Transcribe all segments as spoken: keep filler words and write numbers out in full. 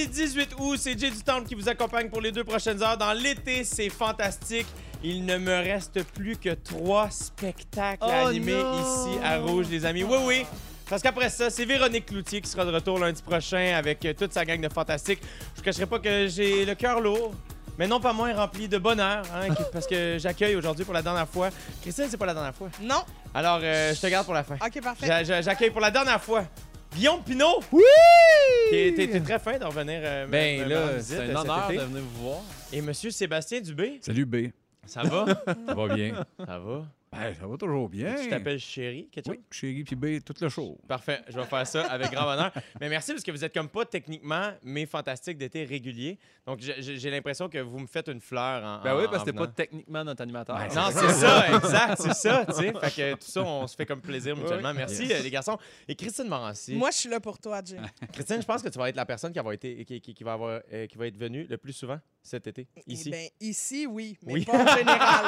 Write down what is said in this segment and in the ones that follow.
Mardi dix-huit août, c'est Jay du Temple qui vous accompagne pour les deux prochaines heures. Dans l'été, c'est fantastique. Il ne me reste plus que trois spectacles à Oh animer non! ici à Rouge, les amis. Oui, oui. Parce qu'après ça, c'est Véronique Cloutier qui sera de retour lundi prochain avec toute sa gang de fantastiques. Je ne cacherai pas que j'ai le cœur lourd, mais non pas moins rempli de bonheur, hein, parce que j'accueille aujourd'hui pour la dernière fois. Christine, c'est pas la dernière fois. Non. Alors, euh, je te garde pour la fin. OK, parfait. J'a- j'a- J'accueille pour la dernière fois Guillaume Pinot. Oui! T'es t'es très fin de revenir. Euh, Ben me- me là, rendre visite, c'est un euh, cet honneur été. de venir vous voir. Et monsieur Sébastien Dubé, Salut B. ça va? Ça va bien? Ça va? Ben, ça va toujours bien. Tu t'appelles Chéri, quelque chose? Oui, chérie puis B, tout le show. Parfait, je vais faire ça avec grand bonheur. Mais merci parce que vous êtes comme pas techniquement mes fantastiques d'été réguliers. Donc j'ai- j'ai j'ai l'impression que vous me faites une fleur en Ben en- oui, parce en que t'es venant. pas techniquement notre animateur. Ben, Non, c'est ça, exact, c'est ça, tu sais. Fait que tout ça, on se fait comme plaisir mutuellement. Oui. Merci, euh, les garçons. Et Christine Morancy. Moi, je suis là pour toi, Jay. Christine, je pense que tu vas être la personne qui va, été, qui, qui- qui va, avoir, euh, qui va être venue le plus souvent cet été, ici. Eh ben, ici, oui, mais Oui. pas en général.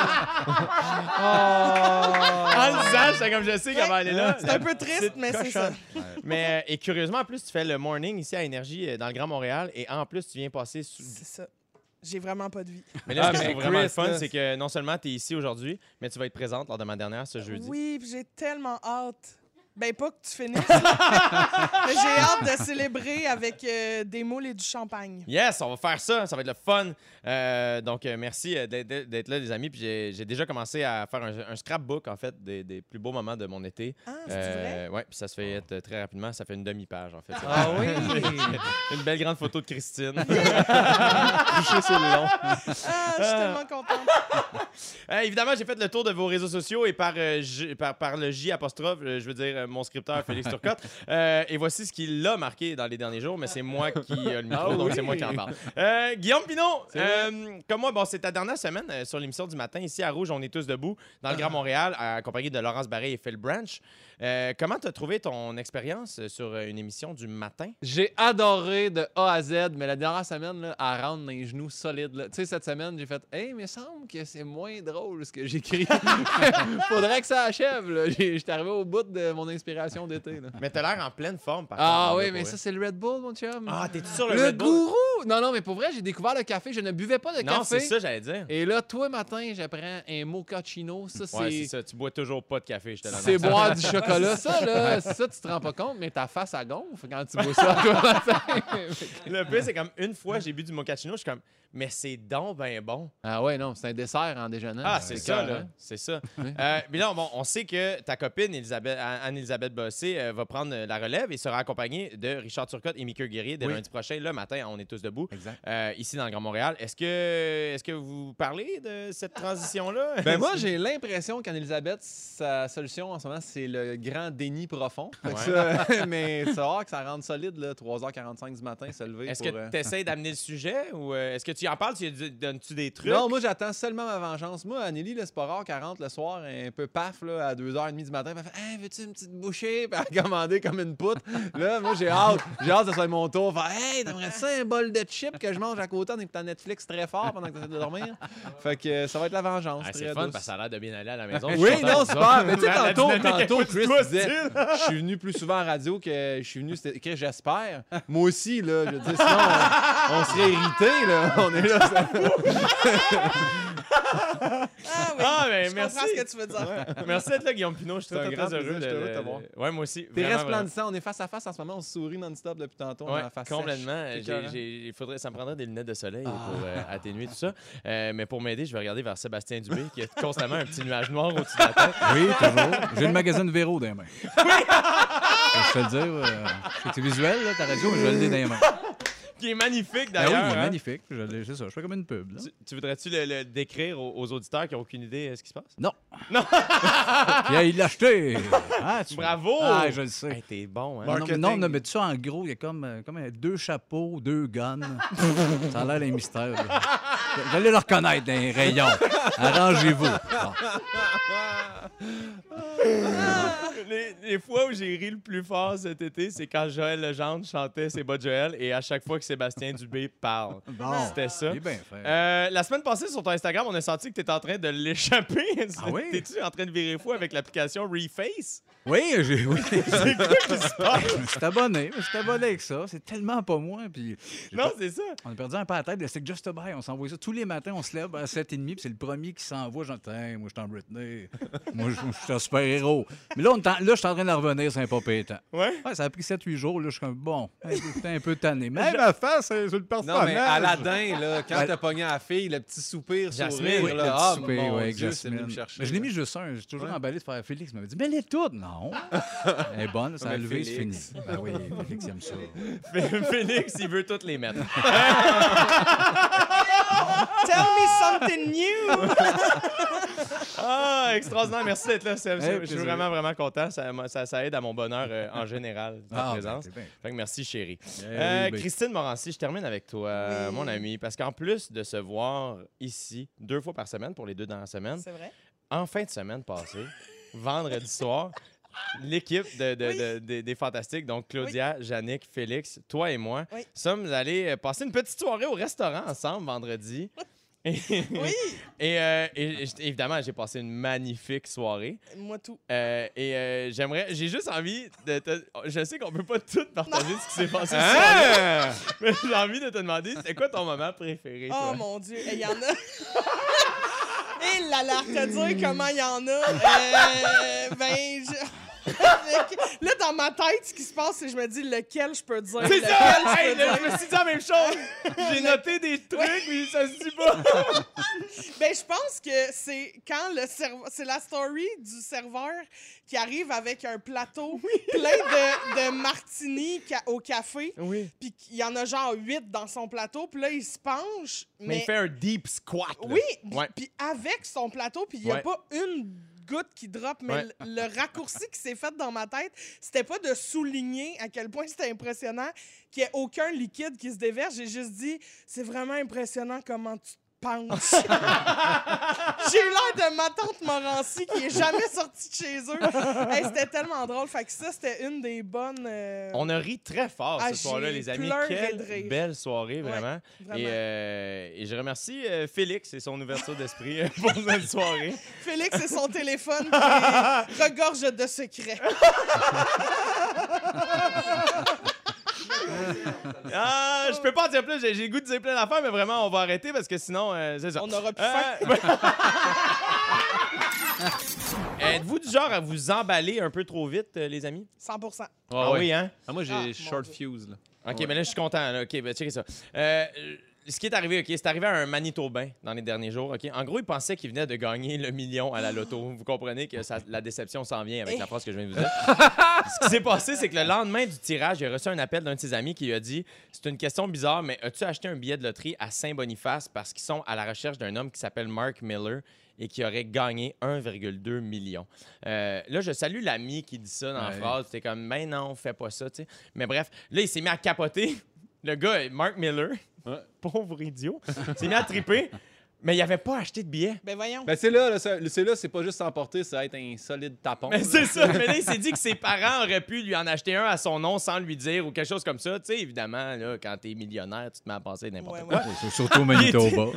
En le disant, j'étais comme je sais qu'elle va aller là. C'est un peu triste, mais c'est ça. Mais, euh, et curieusement, en plus, tu fais le morning ici à Énergie euh, dans le Grand Montréal et en plus, tu viens passer sous... C'est ça. J'ai vraiment pas de vie. Mais là, ce Ah, que je mais trouve vraiment le Chris, fun, là, c'est que non seulement tu es ici aujourd'hui, mais tu vas être présente lors de ma dernière ce jeudi. Oui, puis j'ai tellement hâte. Ben, pas que tu finisses. Mais j'ai hâte de célébrer avec euh, des moules et du champagne. Yes, on va faire ça, ça va être le fun. Euh, donc, euh, merci euh, d'être d'être là, les amis. Puis j'ai j'ai déjà commencé à faire un, un scrapbook, en fait, des, des plus beaux moments de mon été. Ah, c'est vrai? Ouais, puis ça se fait être très rapidement. Ça fait une demi-page, en fait. Ah oui? Une belle grande photo de Christine. Touché sur le long. Ah, je suis tellement contente. Euh, évidemment, j'ai fait le tour de vos réseaux sociaux et par, euh, J- par, par le J apostrophe, euh, je veux dire euh, mon scripteur Félix Turcotte. Euh, et voici ce qu'il a marqué dans les derniers jours, mais c'est moi qui ai le micro, Ah donc oui. c'est moi qui en parle. Euh, Guillaume Pinot, C'est euh, comme moi, bon, c'est ta dernière semaine euh, sur l'émission du matin, ici à Rouge, on est tous debout, dans le Grand Montréal, accompagné de Laurence Barré et Phil Branch. Euh, comment tu as trouvé ton expérience euh, sur euh, une émission du matin? J'ai adoré de A à Z, mais la dernière semaine, là, à rendre dans les genoux solides. là. Tu sais, cette semaine, j'ai fait « Hey, il me semble que c'est moins drôle ce que j'écris. Faudrait que ça achève. là. J'ai- J'étais arrivé au bout de mon inspiration d'été. là. Mais t'as l'air en pleine forme, par Ah contre. oui, là, mais pour ça, vrai. c'est le Red Bull, mon chum. Ah, t'es-tu sur le, le Red Bull? gourou! Non, non, mais pour vrai, j'ai découvert le café. Je ne buvais pas de Non, café. c'est ça, j'allais dire. Et là, toi, matin, j'apprends un mochaccino. Ça, c'est... Ouais, c'est ça. Tu bois toujours pas de café, je te l'annonce. C'est boire du chocolat, ça, là. Ça, tu te rends pas compte, mais ta face, elle gonfle quand tu bois ça toi matin. Le pire, c'est comme une fois, j'ai bu du mochaccino, je suis comme, mais c'est donc ben bon. Ah ouais, non, c'est un dessert en déjeunant. Ah, c'est ça, cœur, là. hein? C'est ça. Oui. Euh, mais là, bon, on sait que ta copine, Elisabeth, Anne-Elisabeth Bossé, euh, va prendre la relève et sera accompagnée de Richard Turcotte et Mickey Guerrier dès Oui. lundi prochain. Le matin, on est tous debout, Exact. euh, ici dans le Grand Montréal. Est-ce que, est-ce que vous parlez de cette transition-là? Ben moi, j'ai l'impression qu'Anne-Elisabeth, sa solution en ce moment, c'est le grand déni profond. Fait que ça- mais c'est rare que ça rende solide, là, trois heures quarante-cinq du matin, se lever Est-ce pour... que euh, tu essaies d'amener le sujet ou euh, est-ce que tu en parles? Tu lui donnes-tu des trucs? Non, moi, j'attends seulement ma vengeance. Moi, Anneli, là, c'est pas rare qu'elle rentre le soir un peu paf là, à deux heures trente du matin. Puis elle fait « Hey, veux-tu une petite bouchée? » Puis elle a commandé comme une poutre. Là, moi, j'ai hâte. J'ai hâte que ce soit mon tour. Faire « Hey, t'aimerais ça un bol de chips que je mange à côté en écoutant Netflix très fort pendant que t'essaies de dormir? » Fait que euh, ça va être la vengeance. Ah, très c'est fun douce. parce que ça a l'air de bien aller à la maison. Oui, Je suis non, content c'est de pas. ça. Mais tu sais, La- la tantôt, dynamique est tantôt pas Chris du tout disait hostile. je suis venu plus souvent en radio que je suis venu c'était écrit j'espère. Moi aussi, là. Je veux dire, sinon, on, on serait irrité, là. On est là. ça- Ah oui, Ah, ben, je merci. comprends ce que tu veux dire. Merci d'être là, Guillaume Pinot. Je suis C'est très, un très, grand très heureux. plaisir, je suis heureux de te voir. Ouais, moi aussi. T'es Vraiment, resplendissant. On est face à face en ce moment. On se sourit non-stop depuis tantôt. On Ouais, a la face complètement. sèche. C'est J'ai- écœurant. j'ai- il faudrait, ça me prendrait des lunettes de soleil Ah. pour euh, atténuer tout ça. Euh, mais pour m'aider, je vais regarder vers Sébastien Dubé, qui a constamment un petit nuage noir au-dessus de la tête. Oui, toujours. J'ai le magazine Véro dans les mains. Je te le dire, euh, je sais que c'est visuel, là, ta radio, mais je l'ai dans les mains. Qui est magnifique, Ah oui, d'ailleurs. il est hein. magnifique. Je l'ai- C'est ça, je fais comme une pub. Là. Tu, tu voudrais-tu le, le décrire aux, aux auditeurs qui n'ont aucune idée de ce qui se passe? Non. Non. Puis, il l'a acheté. Ah, tu- Bravo! Ah, je le sais. Hey, t'es bon, hein? Non, non, Marketing. non, non, mais tout ça, en gros, il y a comme, euh, comme euh, deux chapeaux, deux guns. Ça a l'air d'un mystère. là. Vous allez le reconnaître dans les rayons. Arrangez-vous. Bon. les, les fois où j'ai ri le plus fort cet été, c'est quand Joël Legendre chantait C'est bas de Joël et à chaque fois que Sébastien Dubé parle. Bon, C'était ça. il est bien fait. Euh, la semaine passée, sur ton Instagram, on a senti que tu étais en train de l'échapper. Ah oui? T'es-tu en train de virer fou avec l'application Reface? Oui, j'ai, oui. C'est quoi qui se passe? Je me suis abonné, je me suis abonné avec ça. C'est tellement pas moi. Puis j'ai Non, pas- c'est ça. On a perdu un peu la tête de C'est Just Buy. On s'envoie ça tous les matins. On se lève à sept heures trente. Puis c'est le premier qui s'envoie. Genre, hey, moi, je suis en Britney. Moi, je je suis un super-héros. Mais là, on est en- là, je suis en train de revenir. C'est un pas pétant. Ouais? Ouais, ça a pris sept huit jours. Là, je suis comme, bon, un peu, j'étais un peu tanné. Mais ma face, c'est sur le personnage. Non, mais Aladdin, là, quand Ouais. t'as pogné à la fille, le petit soupir, Jasmine, sourire, oui, là, Le ah, petit souper, mon ouais, avec Dieu, c'est venu Jasmine. me chercher. Mais je l'ai mis juste un. J'ai toujours emballé de faire Félix. Il m'avait dit, mais les toutes. Non. Elle est bonne. Ça a Mais levé, c'est fini. Félix. Ben oui, Félix aime ça. Félix, il veut toutes les mettre. Tell me something new! Ah, extraordinaire. Merci d'être là, Seb. Hey, je suis plaisir. vraiment, vraiment content. Ça, ça, ça aide à mon bonheur euh, en général, ta Ah, présence. ben, c'est bien. Fait que merci, chérie. Eh Euh, oui, ben. Christine Morancy, je termine avec toi, euh, Oui. mon ami, parce qu'en plus de se voir ici deux fois par semaine pour les deux dernières semaines, C'est vrai? en fin de semaine passée, vendredi soir, l'équipe de, de- Oui. de- de- des Fantastiques, donc Claudia, Yannick, Félix, toi et moi, Oui. sommes allés euh, passer une petite soirée au restaurant ensemble vendredi. Et, Oui! et, euh, et- et j- évidemment, j'ai passé une magnifique soirée. Moi, tout. Euh, et euh, j'aimerais, j'ai juste envie de te. Je sais qu'on peut pas tout partager ce qui s'est passé ce Hein? soir-là, mais j'ai envie de te demander, c'était quoi ton moment préféré, Oh toi? mon Dieu, il y en a. Et là là, te dire comment il y en a. Euh, ben, je... là, dans ma tête, ce qui se passe, c'est que je me dis lequel je peux dire. C'est lequel ça! je Hey, peux là, dire. je me suis dit la même chose! J'ai noté des trucs, mais ça se dit pas! Ben, je pense que c'est quand le serveur. C'est la story du serveur qui arrive avec un plateau plein de, de martini ca- au café. Oui. Puis il y en a genre huit dans son plateau. Puis là, il se penche. Mais, Mais, il fait un deep squat. là. oui, Ouais. puis avec son plateau, puis il n'y a Ouais. pas une goutte qui drop, mais Ouais. le, le raccourci qui s'est fait dans ma tête, c'était pas de souligner à quel point c'était impressionnant qu'il n'y ait aucun liquide qui se déverse. J'ai juste dit, c'est vraiment impressionnant comment tu te penches. J'ai eu l'air de ma tante Morancy qui est jamais sortie de chez eux. Hey, c'était tellement drôle. Fait que ça, c'était une des bonnes... euh, On a ri très fort Ah, ce soir-là, j'ai les amis. pleuré Quelle de rire. belle soirée, Ouais, vraiment. vraiment. Et, euh, et je remercie euh, Félix et son ouverture d'esprit euh, pour cette soirée. Félix et son téléphone qui regorge de secrets. Ah, je peux pas en dire plus. J'ai j'ai le goût de dire plein d'affaires, mais vraiment, on va arrêter parce que sinon, euh, c'est ça. On aura pu Euh, faire... Êtes-vous du genre à vous emballer un peu trop vite, euh, les amis? cent pour cent. Ah oui, hein? Ah, moi, j'ai Ah, mon short Dieu. fuse, là. OK, mais là, je suis content. Là. OK, ben, checkez ça. Euh, ce qui est arrivé, OK, c'est arrivé à un Manitobain dans les derniers jours. OK? En gros, il pensait qu'il venait de gagner le million à la loto. Vous comprenez que ça- la déception s'en vient avec Eh. la phrase que je viens de vous dire. Ce qui s'est passé, c'est que le lendemain du tirage, il a reçu un appel d'un de ses amis qui lui a dit « C'est une question bizarre, mais as-tu acheté un billet de loterie à Saint-Boniface parce qu'ils sont à la recherche d'un homme qui s'appelle Mark Miller et qui aurait gagné un virgule deux million. Euh, là, je salue l'ami qui dit ça dans la Ouais. phrase. C'était comme « Ben non, fais pas ça. » tu sais. Mais bref, là, il s'est mis à capoter. Le gars, Mark Miller, Ouais. pauvre idiot, s'est mis à triper, mais il avait pas acheté de billet. Ben voyons. Ben, c'est là, là, ça- c'est là, c'est pas juste s'emporter, c'est être un solide tapon. Mais là. c'est ça. Mais là, il s'est dit que ses parents auraient pu lui en acheter un à son nom sans lui dire ou quelque chose comme ça. Tu sais, évidemment, là, quand t'es millionnaire, tu te mets à penser n'importe Ouais, quoi. ouais. C'est surtout au Manitoba.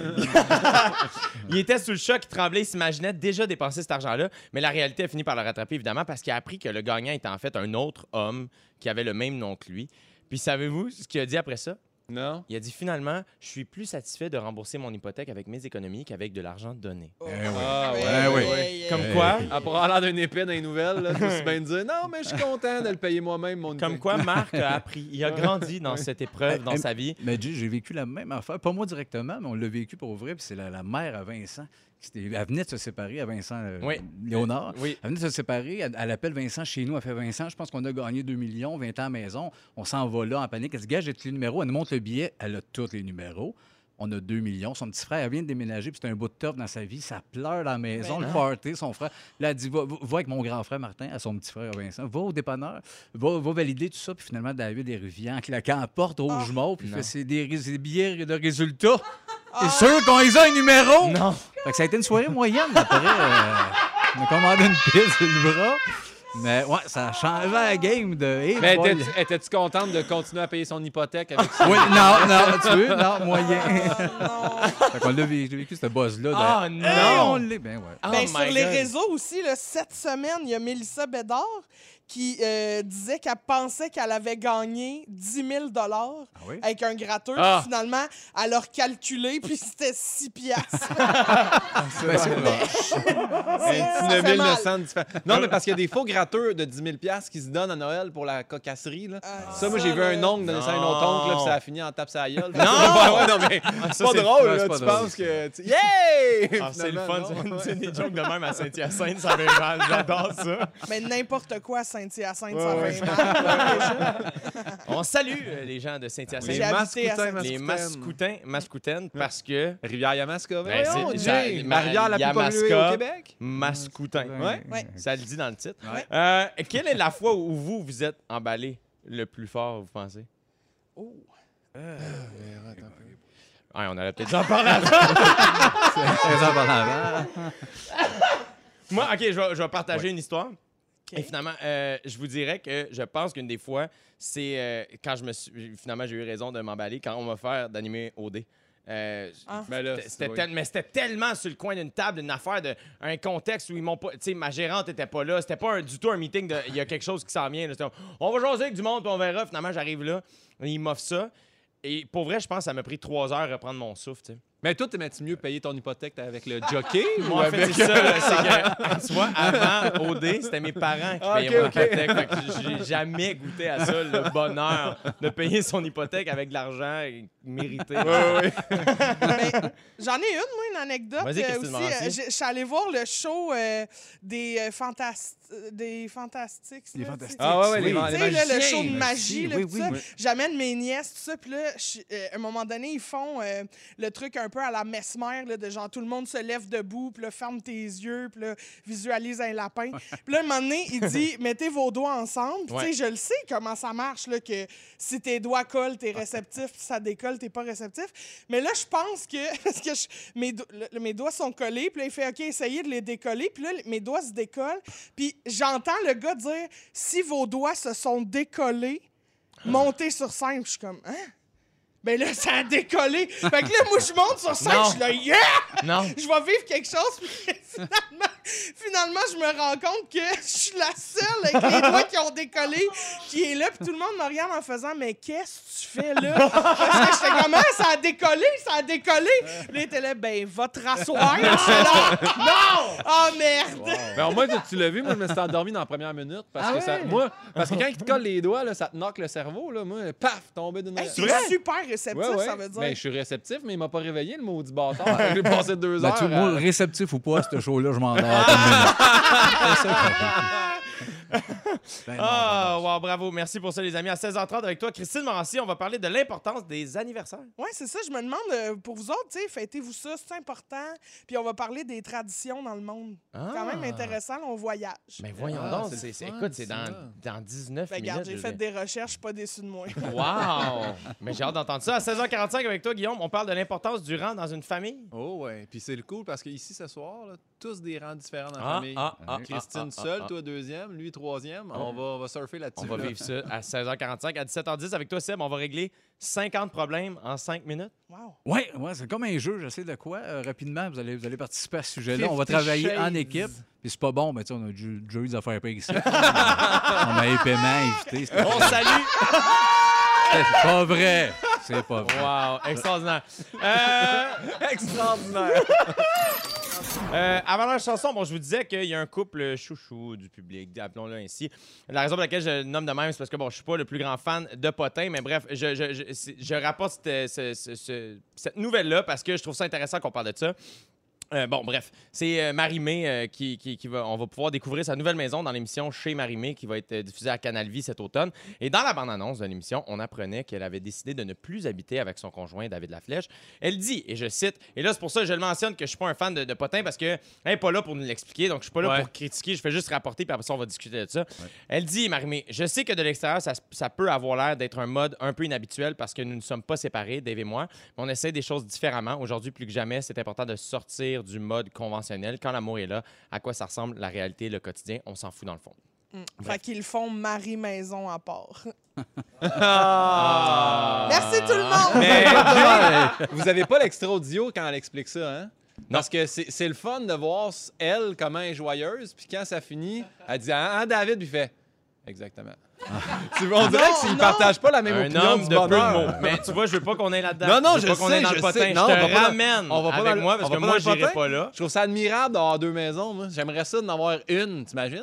Il était sous le choc, il tremblait, il s'imaginait déjà dépenser cet argent-là. Mais la réalité a fini par le rattraper, évidemment, parce qu'il a appris que le gagnant était en fait un autre homme qui avait le même nom que lui. Puis savez-vous ce qu'il a dit après ça? Non? Il a dit finalement, je suis plus satisfait de rembourser mon hypothèque avec mes économies qu'avec de l'argent donné. Oh. Eh oui. Ah, ouais. Eh oui. ouais, Comme ouais. quoi, À pour avoir l'air d'un épée dans les nouvelles, là, tout bien dire non, mais je suis content de le payer moi-même, mon comme épée. quoi Marc a appris. Il a grandi dans cette épreuve dans Eh, sa vie. Mais Jay, j'ai vécu la même affaire. Pas moi directement, mais on l'a vécu pour vrai. Puis c'est la, la mère à Vincent. C'était- Elle venait de se séparer à Vincent euh, Oui. Léonard. Oui. Elle venait de se séparer. Elle, elle appelle Vincent chez nous. Elle fait Vincent, je pense qu'on a gagné deux millions, vingt ans à la maison. On s'en va là en panique. Elle dit gars, j'ai tous les numéros. Elle nous montre le billet. Elle a tous les numéros. On a deux millions. Son petit frère, elle vient de déménager, puis c'est un bout de top dans sa vie. Ça pleure dans la maison, Ben le party, son frère. Là, elle dit va, va- va avec mon grand frère Martin, à son petit frère Vincent. Va au dépanneur, va, va valider tout ça. Puis finalement, David est revenu en claquant la porte rouge Ah. mauve, puis il Non. fait c'est des, rés- des billets de résultats. C'est sûr qu'on les a un numéro! Non. Fait que ça a été une soirée moyenne. Après, euh, on a commandé une pile sur le bras. Mais ouais, ça a changé la game de. Hey, Mais boy. étais-tu étais-tu contente de continuer à payer son hypothèque avec ça? Oui, non, non, tu veux? Non, moyen. Oh, non. Fait qu'on l'a vécu, vécu ce buzz-là. de- Ah, Hey, non! on l'est, ben ouais. Oh Ben, my sur les God. réseaux aussi, là, cette semaine, il y a Mélissa Bédard qui euh, disait qu'elle pensait qu'elle avait gagné dix mille dollars Ah oui? avec un gratteur. Ah. Puis finalement, elle a recalculé, puis c'était six piastres. Ben, c'est proche. Ça fait neuf mal. neuf cents différents. Non, mais parce qu'il y a des faux gratteurs de dix mille dollars qui se donnent à Noël pour la cocasserie. Là. Ah, Ça, moi, ça, j'ai vu là. un oncle donner ça à un autre oncle, là, puis ça a fini en tape sa gueule. Non! Ouais, non, mais c'est ça, pas c'est- drôle, ouais, là. c'est pas Tu drôle. penses que. tu- Yeah! Ah, c'est le fun, Finalement, non. c'est des jokes de même à Saint-Hyacinthe, ça va mal, j'adore ça. Mais n'importe quoi à Saint-Hyacinthe, Ouais, ça ouais. va mal. là, déjà. On salue euh, les gens de Saint-Hyacinthe, Les J'ai habité à mascoutins, Saint- les mascoutins, mascoutaines, parce que Rivière-Yamaska. Ben, Voyons, c'est- Jay, ça- la rivière la plus Yamaska. polluée au Québec. mascoutin. Ouais. Ouais. Ça le dit dans le titre. Ouais. Euh, quelle est la fois où vous, vous êtes emballé le plus fort, vous pensez? Oh. Ouais, on aurait peut-être dû en parler avant. Très important. Moi, OK, je vais, je vais partager Ouais. une histoire. Et finalement, euh, je vous dirais que je pense qu'une des fois, c'est euh, quand je me suis... Finalement, j'ai eu raison de m'emballer quand on m'a offert d'animer O D. Euh, Ah. Ben là, C'était- c'était oui. tel- mais c'était tellement sur le coin d'une table, une affaire de un contexte où ils m'ont pas. Tu sais, ma gérante était pas là. C'était pas un- du tout un meeting de. Il y a quelque chose qui s'en vient. là. C'était, on va jaser avec du monde, puis on verra. Finalement, j'arrive là. Ils m'offrent ça. Et pour vrai, je pense que ça m'a pris trois heures à reprendre mon souffle. tu sais. Mais toi, t'aimais-tu mieux payer ton hypothèque avec le jockey ou Moi, en fait, avec. c'est ça. là, c'est que, tu vois, avant O D, c'était mes parents qui Ah, payaient ok, mon ok. hypothèque. Fait que j'ai jamais goûté à ça, le bonheur de payer son hypothèque avec de l'argent mérité. Ouais, ouais. Ben, j'en ai une, moi, une anecdote. Vas-y, euh, Christine aussi. Morancy. Euh, j'ai- Je suis allée voir le show euh, des, euh, fantast- euh, des Fantastiques. Des là, tu sais. Fantastiques. Ah, ouais, ouais, Oui. les, Tu les sais, là, le magiciens. show de Merci, magie, là, oui, tout oui, ça. oui. J'amène mes nièces, tout ça. Puis là, je- euh, à un moment donné, ils font euh, le truc un peu à la Mesmer, là, de genre tout le monde se lève debout, puis là, ferme tes yeux, puis là, visualise un lapin. Puis là, un moment donné, il dit mettez vos doigts ensemble. Puis, Ouais. tu sais, je le sais comment ça marche, là, que si tes doigts collent, t'es réceptif, puis ça décolle, t'es pas réceptif. Mais là, je pense que. Parce que je- mes, do- le- mes doigts sont collés, puis là, il fait OK, essayez de les décoller. Puis là, mes doigts se décollent. Puis j'entends le gars dire si vos doigts se sont décollés, montez sur scène. Puis je suis comme hein? Ben là, ça a décollé. Fait que là, moi, je monte sur scène, Non. je suis là, yeah! Non. Je vais vivre quelque chose. Puis finalement, finalement, je me rends compte que je suis la seule avec les doigts qui ont décollé qui est là. Puis tout le monde me regarde en faisant mais qu'est-ce que tu fais là? Parce que j'étais comme ah, ça a décollé, ça a décollé. Là, il était là, ben, va te rasseoir. J'étais là, non! Oh merde! Ben, au moins, tu tu l'as vu, moi, je me suis endormi dans la première minute. Parce Ah que ça, ouais? moi, parce que quand ils te collent les doigts, là, ça te knock le cerveau. Là, moi, paf, tombé d'une Hey, oreille. c'est super réceptif, Ouais, ouais. ça veut dire. Ben, je suis réceptif, mais il m'a pas réveillé, le maudit bâtard. J'ai passé deux Ben, heures. tu, moi, à- réceptif ou pas, ce show-là, je m'endors. comme une minute. C'est ça qu'on fait. Ben non, Ah, j'adore ça. wow, bravo. Merci pour ça, les amis. À seize heures trente avec toi, Christine Morancy, on va parler de l'importance des anniversaires. Oui, c'est ça. Je me demande, euh, pour vous autres, tu sais, fêtez-vous ça, c'est important. Puis on va parler des traditions dans le monde. Ah. Quand même intéressant, là, on voyage. Mais voyons Ah, donc, c'est c'est, le c'est- fun, écoute, c'est ça. dans, dans dix-neuf Ben, minutes. regarde, j'ai je fait veux des recherches, je suis pas déçu de moi. dire. Wow! Mais j'ai hâte d'entendre ça. À seize heures quarante-cinq avec toi, Guillaume, on parle de l'importance du rang dans une famille. Oh, ouais. Puis c'est le cool parce qu'ici, ce soir, là, tous des rangs différents dans la Ah, famille. ah, ah, Christine ah, ah, seule, ah. toi deuxième, lui troisième. Oh. On, va, on va surfer là-dessus. On va là. vivre ça à seize heures quarante-cinq. À dix-sept heures dix, avec toi, Seb, on va régler cinquante problèmes en cinq minutes. Wow. Oui, ouais, c'est comme un jeu. Je sais de quoi. Euh, rapidement, vous allez, vous allez participer à ce sujet-là. On va Fifty travailler en Shades. équipe. Puis c'est pas bon, mais tu sais, on a déjà déjà eu des affaires pires ici. on a les paiements invités. C'est On salue! c'est pas vrai. C'est pas vrai. Wow, extraordinaire. Euh, Extraordinaire. Euh, avant la chanson, bon, je vous disais qu'il y a un couple chouchou du public, appelons-le ainsi. La raison pour laquelle je le nomme de même, c'est parce que bon, je suis pas le plus grand fan de Potin, mais bref, je, je, je, c'est- je rapporte cette, ce- ce- ce- cette nouvelle-là parce que je trouve ça intéressant qu'on parle de ça. Euh, bon, bref, c'est euh, Marie-Mé euh, qui, qui, qui va... On va pouvoir découvrir sa nouvelle maison dans l'émission Chez Marie-Mé qui va être euh, diffusée à Canal Vie cet automne. Et dans la bande-annonce de l'émission, on apprenait qu'elle avait décidé de ne plus habiter avec son conjoint David Laflèche. Elle dit, et je cite, et là c'est pour ça que je le mentionne que je suis pas un fan de, de Potin parce que elle n'est pas là pour nous l'expliquer, donc je suis pas là Ouais. pour critiquer, je fais juste rapporter puis après ça on va discuter de ça. Elle dit, Marie-Mé, je sais que de l'extérieur ça, ça peut avoir l'air d'être un mode un peu inhabituel parce que nous ne sommes pas séparés, Dave et moi, mais on essaie des choses différemment. Aujourd'hui plus que jamais, c'est important de sortir du mode conventionnel. Quand l'amour est là, à quoi ça ressemble la réalité, le quotidien, on s'en fout dans le fond. Mm. Fait qu'ils font mari-maison à part. Ah. Merci tout le monde! Mais vous avez pas l'extra audio quand elle explique ça, hein? Non. Parce que c'est c'est le fun de voir, elle, comment elle est joyeuse, puis quand ça finit, elle dit « Ah, David », puis il fait « Exactement. » Tu vois, on dirait Non, qu'ils non. partagent pas la même Un opinion homme du de peu de bonheur. mots. Mais tu vois, je veux pas qu'on aille là-dedans. Non, non, je veux je pas qu'on sais, aille dans je le potin. sais. Je Non, te on va pas dans- ramène on va pas avec dans le- moi parce on que va pas moi, dans le j'irai potin. pas là. Je trouve ça admirable d'avoir deux maisons, moi. J'aimerais ça d'en avoir une, t'imagines?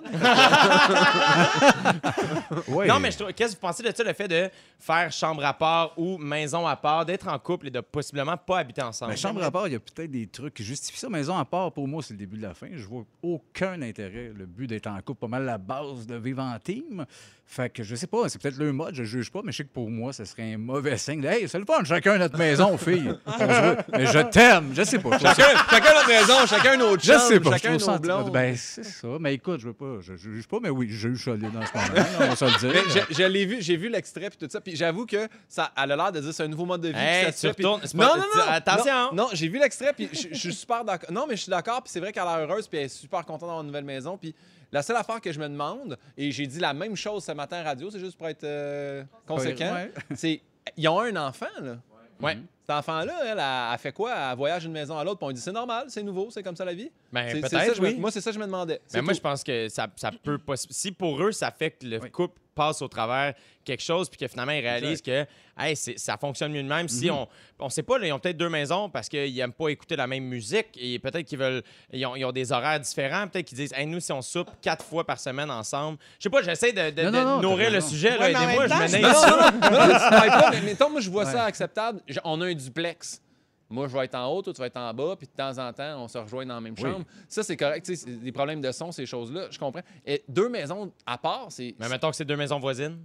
Ouais. Non, mais je trouve- qu'est-ce que vous pensez de ça, le fait de faire chambre à part ou maison à part, d'être en couple et de possiblement pas habiter ensemble? Ben, chambre à part, il y a peut-être des trucs qui justifient ça. Maison à part, pour moi, c'est le début de la fin. Je vois aucun intérêt. Le but d'être en couple, pas mal la base de vivre en team. Fait que je sais pas, c'est peut-être le mode, je juge pas, mais je sais que pour moi, ce serait un mauvais signe. Hey, c'est le fun, chacun notre maison, fille. Mais je t'aime, je sais pas. Je trouve ça- chacun, chacun notre maison, chacun notre Je chambre, sais pas, je chacun trouve ça nos blondes. Ben, c'est ça. Mais écoute, je veux pas, je juge pas, mais oui, je juge solide dans ce moment. là, on va se le dire. Mais je, je l'ai vu, j'ai vu l'extrait puis tout ça, puis j'avoue que ça elle a l'air de dire c'est un nouveau mode de vie. Hey, puis ça se tu fait, puis- retournes- c'est Non, pas- non, tu- non, attention. Non, non, j'ai vu l'extrait puis je, je suis super d'accord. Non, mais je suis d'accord, puis c'est vrai qu'elle a l'air heureuse puis elle est super contente d'avoir une nouvelle maison, puis la seule affaire que je me demande, et j'ai dit la même chose ce matin à radio, c'est juste pour être euh, conséquent, Ouais. c'est ils ont un enfant là. Ouais. Cet enfant-là, elle, elle, elle fait quoi? Elle voyage d'une maison à l'autre, puis on dit c'est normal, c'est nouveau, c'est comme ça la vie. Ben, C'est- c'est peut-être, ça, je me- oui. Moi, c'est ça que je me demandais. C'est Mais moi, tout. je pense que ça, ça peut pas. Si pour eux, ça fait que le Oui. couple passe au travers quelque chose, puis que finalement, ils réalisent que hey, c'est- ça fonctionne mieux de même. Si on on sait pas, là, ils ont peut-être deux maisons parce qu'ils aiment pas écouter la même musique et peut-être qu'ils veulent. Ils ont, ils ont des horaires différents. Peut-être qu'ils disent hey, nous, si on soupe quatre fois par semaine ensemble. Je sais pas, j'essaie de, de- Non, de non, non, nourrir t'as le raison. sujet. là, Ouais, mais en Aidez-moi, même je temps, me je- naïve Non, ça. non, non, non, tu travailles pas, mais mettons, moi, je vois Ouais. ça acceptable. Je- on a un duplex. Moi, je vais être en haut, toi, tu vas être en bas, puis de temps en temps, on se rejoint dans la même Oui. chambre. Ça, c'est correct. Tu sais, c'est des problèmes de son, ces choses-là, je comprends. Et deux maisons à part, c'est. Mais mettons que c'est deux maisons voisines.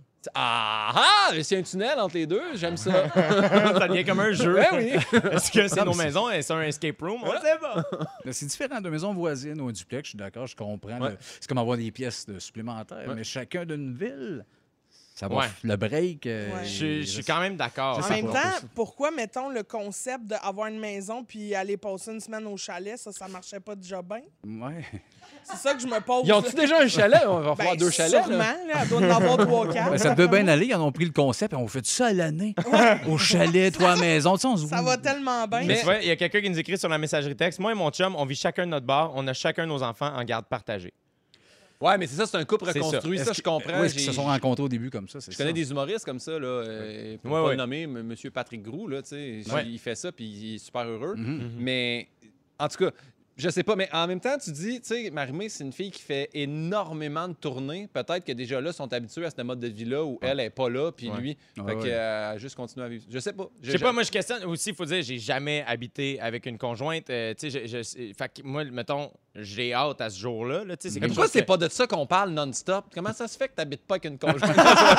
Ah ah! C'est un tunnel entre les deux, j'aime ça. Ça devient comme un jeu. Ouais, oui. Est-ce que c'est Non, nos mais c'est- maisons et c'est un escape room? On sait pas. Mais c'est différent de maison voisine ou un duplex, je suis d'accord, je comprends. Ouais. le- C'est comme avoir des pièces de supplémentaires, Ouais. mais chacun d'une ville, ça va Ouais. f- le break. euh, Ouais. Je suis- je suis quand même d'accord. Je En sais même pas. temps, pourquoi, mettons, le concept d'avoir une maison puis aller passer une semaine au chalet, ça, ça marchait pas déjà bien? Ouais. C'est ça que je me pose. Ils ont-tu déjà un chalet? On va Ben, faire deux chalets. sûrement, là. là. Elle doit en avoir trois, quatre. Ben, ça devait bien aller, ils en ont pris le concept et on fait ça à l'année. Au chalet, toi à la maison. Tu sais, on se Ça va tellement bien. Mais tu vois, il y a quelqu'un qui nous écrit sur la messagerie texte. Moi et mon chum, on vit chacun de notre bar. On a chacun nos enfants en garde partagée. Ouais, mais c'est ça, c'est un couple C'est ça. reconstruit. Ça, Est-ce je que- comprends. Oui, est-ce qu'ils J'ai- se sont rencontrés au début comme ça, c'est Je connais ça? des humoristes comme ça, là, euh, pour Ouais, pas ouais. le nommer, M. Monsieur Patrick Groux, là, tu sais, Ouais. il fait ça, puis il est super heureux. Mhm. Mais, en tout cas, je sais pas, mais en même temps, tu dis, tu sais, Marie-Mé, c'est une fille qui fait énormément de tournées. Peut-être que déjà là, ils sont habitués à ce mode de vie-là où elle est pas là, puis Ouais. lui, Ouais, fait ouais. qu'elle a juste continué à vivre. Je sais pas. Je sais pas, moi, je questionne aussi, il faut dire, j'ai jamais habité avec une conjointe. Euh, tu sais, je, je- fait que moi, mettons, j'ai hâte à ce jour-là. Là, tu sais, c'est Mais quelque pourquoi chose c'est que- pas de ça qu'on parle non-stop? Comment ça se fait que t'habites pas avec une conjointe?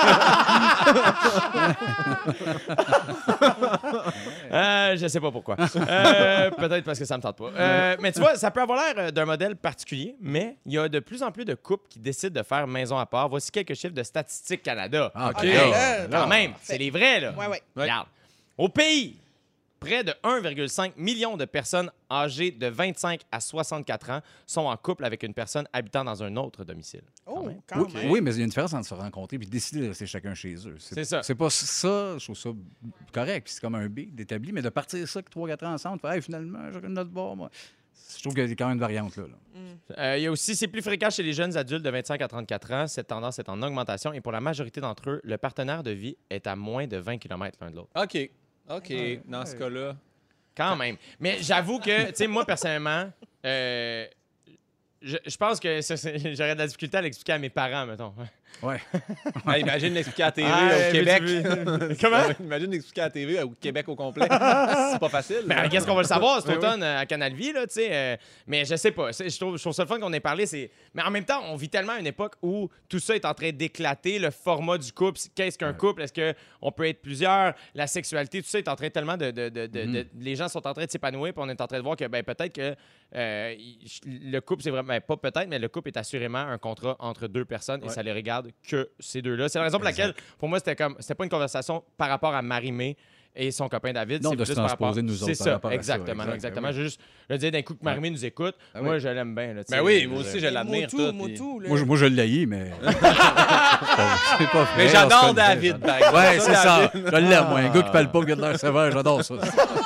Euh, je sais pas pourquoi. Euh, Peut-être parce que ça me tente pas. Euh, mais tu vois, ça peut avoir l'air euh, d'un modèle particulier, mais il y a de plus en plus de couples qui décident de faire maison à part. Voici quelques chiffres de Statistique Canada. Ah, OK. OK, là, Quand même, c'est les vrais, là. Ouais, ouais. Regarde. Au pays, près de un virgule cinq million de personnes âgées de vingt-cinq à soixante-quatre ans sont en couple avec une personne habitant dans un autre domicile. Oh, même. quand Oui, même. oui, mais il y a une différence entre se rencontrer et décider de rester chacun chez eux. C'est ça. C'est pas ça, je trouve ça correct. puis C'est comme un B d'établi, mais de partir ça que trois quatre ans ensemble, faire, hey, finalement, j'ai notre bord, moi. Je trouve qu'il y a quand même une variante là. là. Euh, il y a aussi, c'est plus fréquent chez les jeunes adultes de vingt-cinq à trente-quatre ans. Cette tendance est en augmentation et pour la majorité d'entre eux, le partenaire de vie est à moins de vingt kilomètres l'un de l'autre. OK. OK, dans ce cas-là. Quand même. Mais j'avoue que, tu sais, moi, personnellement, euh, je, je pense que ça, c'est- j'aurais de la difficulté à l'expliquer à mes parents, mettons. Ouais. Ah, imagine l'expliquer à la T V Ah, au veux-tu- Québec. veux- Comment? Imagine l'expliquer à la T V au Québec au complet. C'est pas facile. Mais qu'est-ce qu'on va le savoir cet Oui, automne euh, à Canal Vie, là, tu sais. euh, mais je sais pas. C'est- Je trouve, je trouve ça le fun qu'on ait parlé. C'est... Mais en même temps, on vit tellement une époque où tout ça est en train d'éclater. Le format du couple, c'est- qu'est-ce qu'un couple? Est-ce qu'on peut être plusieurs? La sexualité, tout ça est en train tellement de... de, de, de- de- les gens sont en train de s'épanouir, puis on est en train de voir que ben, peut-être que euh, il- le couple, c'est vraiment... ben, pas peut-être, mais le couple est assurément un contrat entre deux personnes et Ouais. ça les regarde que ces deux-là. C'est la raison pour laquelle, pour moi, c'était comme... C'était pas une conversation par rapport à Marie-Mé. et son copain David. Non, c'est de plus se par rapport- transposer nous C'est autres par ça, rapport à ça, exactement. exact, exactement. ben Je veux juste le dire d'un coup que Marimé nous écoute. Ah moi, oui. je l'aime bien. Là, tu sais. Ben oui, moi Je- aussi, je l'admire Motu, tout. Motu, puis- là. Moi, je, moi, je l'ai, mais. c'est pas vrai, Mais on se j'adore connaît, David, j'adore. par exemple. Ouais, c'est ça. David. Je l'aime, moi. Un gars qui parle pas, qui a de l'air sévère, j'adore ça.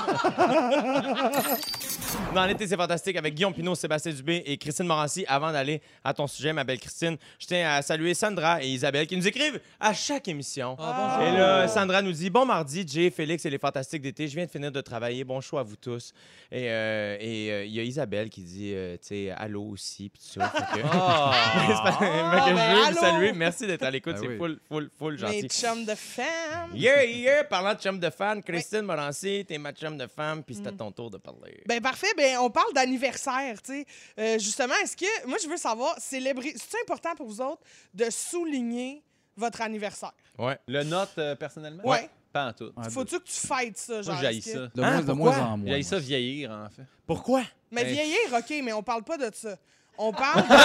Dans l'été, c'est fantastique avec Guillaume Pinot, Sébastien Dubé et Christine Morancy. Avant d'aller à ton sujet, ma belle Christine, je tiens à saluer Sandra et Isabelle qui nous écrivent à chaque émission. Ah, Et là, Sandra nous dit: bon mardi, Jay, Félix et les fantastiques d'été. Je viens de finir de travailler. Bon choix à vous tous. Et euh, et, euh, il y a Isabelle qui dit, euh, tu sais, allô aussi, puis tout ça. Fait que- Ah. Fait que je ben, veux vous allô. saluer. Merci d'être à l'écoute. Ah c'est oui. full, full, full Mes gentil. chums de femmes. Yeah, yeah! Parlant de chum de fan, Christine Morancy, t'es ma chum de femme, puis c'est à ton tour de parler. Ben parfait, ben on parle d'anniversaire, tu sais. Euh, justement, est-ce que moi je veux savoir, célébrer, c'est important pour vous autres de souligner votre anniversaire? Ouais. Le note euh, personnellement? Ouais. Pas en tout. Ouais, Faut-tu que tu fêtes ça, genre? Moi, j'haïs est-ce que- ça. De, Hein, moins, de pourquoi? moins en moins. J'haïs ça moi. vieillir, en fait. Pourquoi? Mais Hey. vieillir, OK, mais on parle pas de ça. On parle de...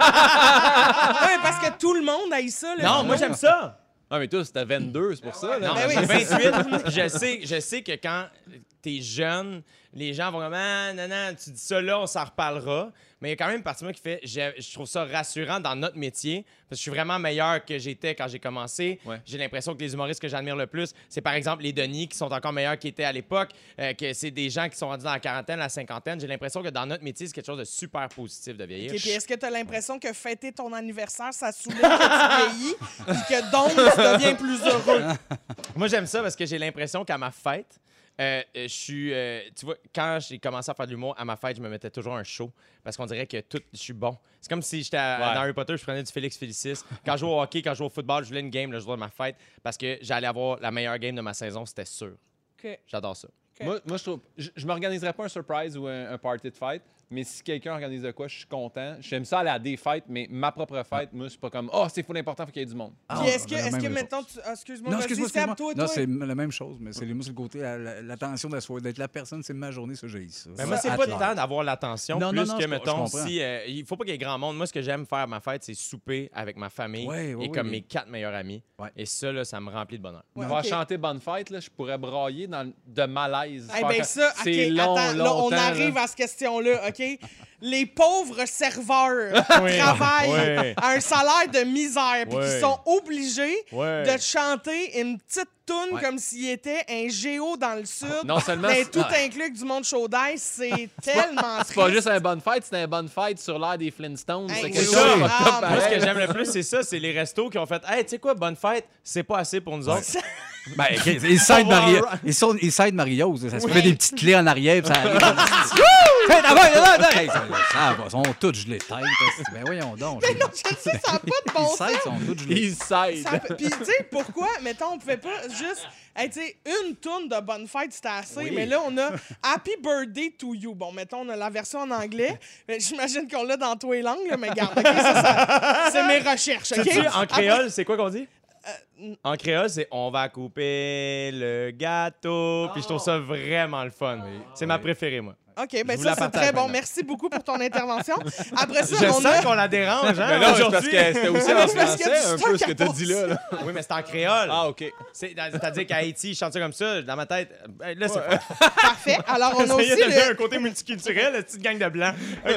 ouais, parce que tout le monde haït ça. Là, Non, moi j'aime ça! Ah, mais toi, c'était vingt-deux, c'est pour ça. Là. Non, Ben oui, j'ai c'est vingt-huit. je, sais, je sais que quand t'es jeune, les gens vont comme ah, non, non, tu dis ça là, on s'en reparlera. Mais il y a quand même une partie de moi qui fait je, je trouve ça rassurant dans notre métier parce que je suis vraiment meilleur que j'étais quand j'ai commencé. Ouais. J'ai l'impression que les humoristes que j'admire le plus, c'est par exemple les Denis qui sont encore meilleurs qu'ils étaient à l'époque, euh, que c'est des gens qui sont rendus dans la quarantaine, la cinquantaine. J'ai l'impression que dans notre métier, c'est quelque chose de super positif de vieillir. OK, puis est-ce que tu as l'impression que fêter ton anniversaire, ça souligne que tu vieillis, puis que donc tu deviens plus heureux? Moi, j'aime ça parce que j'ai l'impression qu'à ma fête, euh, euh, je suis. euh, tu vois, quand j'ai commencé à faire de l'humour, à ma fête, je me mettais toujours un show parce qu'on dirait que tout. Je suis bon. C'est comme si j'étais à- Ouais. dans Harry Potter, je prenais du Félix Félicis. Quand je jouais au hockey, quand je jouais au football, je voulais une game le jour de ma fête parce que j'allais avoir la meilleure game de ma saison, c'était sûr. OK. J'adore ça. OK. Moi, moi, je trouve. Je, je m'organiserais pas un surprise ou un, un party de fête, mais si quelqu'un organise de quoi, je suis content. J'aime ça aller à des fêtes, mais ma propre fête, moi, c'est pas comme oh, c'est full important, faut qu'il y ait du monde. Ah, Puis est-ce que, on a la est-ce que même mettons, réponse. tu... ah, excuse-moi, Non, vas-y, excuse-moi, Seb, excuse-moi. toi, Non, toi. c'est la même chose, mais c'est moi, c'est le côté, la- la- l'attention de la soirée, d'être la personne, c'est ma journée, ça, j'ai ça. Mais moi, c'est À pas le l'heure. temps d'avoir l'attention. Non, Plus non, non, que, je- je mettons, comprends. si. euh, il faut pas qu'il y ait grand monde. Moi, ce que j'aime faire à ma fête, c'est souper avec ma famille Ouais, ouais, et ouais, comme les- mes quatre meilleurs amis. Ouais. Et ça, là, ça me remplit de bonheur. Ouais, On va OK. chanter Bonne Fête, là, je pourrais brailler dans, le- de malaise. Eh Faire bien, que ça, OK, c'est long, attends, là, longtemps. on arrive là. à cette question-là, OK? Les pauvres serveurs Oui. travaillent Oui. à un salaire de misère, puis Oui. qui sont obligés Ouais. de chanter une petite toune Ouais. comme s'il était un géo dans le sud. Non seulement mais c'est- tout ouais. inclus que du monde chaud d'ail, c'est tellement C'est pas triste. juste un bonne fête, c'est un bonne fête sur l'air des Flintstones. Hey, c'est oui, quelque oui. chose de Ah, fucked up mais- Moi, ce que pareil. j'aime le plus, c'est ça, c'est les restos qui ont fait hey, tu sais quoi, bonne fête, c'est pas assez pour nous autres. Ben, OK, ils s'aident On va Maria. en- Ils sont, ils s'aident Mariose. Ça se Oui. fait des petites clés en arrière, puis ça arrive. Hey, d'abord, là, là, hey, ça, ça va, ils sont tous gelés tête. Ben voyons donc. Mais non, je sais, ça n'a pas de bon Ils sens. s'aident, ils sont tous gelés. Ils s'aident. Ça peut- Puis, tu sais, pourquoi, mettons, on pouvait pas juste. Hey, tu sais, une toune de bonne fête, c'était assez. Oui. Mais là, on a Happy Birthday to You. Bon, mettons, on a la version en anglais. Mais j'imagine qu'on l'a dans tous les langues, là, mais garde, OK, ça, ça- c'est mes recherches, OK? Sais-tu, en Après- créole, c'est quoi qu'on dit? Euh, En créole, c'est on va couper le gâteau. Puis je trouve ça vraiment le fun. C'est ma préférée, moi. OK, ben vous ça, la c'est partage très bon. maintenant. Merci beaucoup pour ton intervention. Après ça, Je on sens a... qu'on la dérange, hein? Mais non, c'est parce aujourd'hui. que c'était aussi Mais en c'est parce qu'il y a français, du un stock peu ce que à t'as dit là. là. Oui, mais c'est en créole. Ah, OK. C'est- C'est-à-dire qu'à Haïti, je chante ça comme ça, dans ma tête. ben, Là, c'est pas. Parfait. Alors, on a aussi Essayez de donner le... un côté multiculturel, la petite gang de blancs.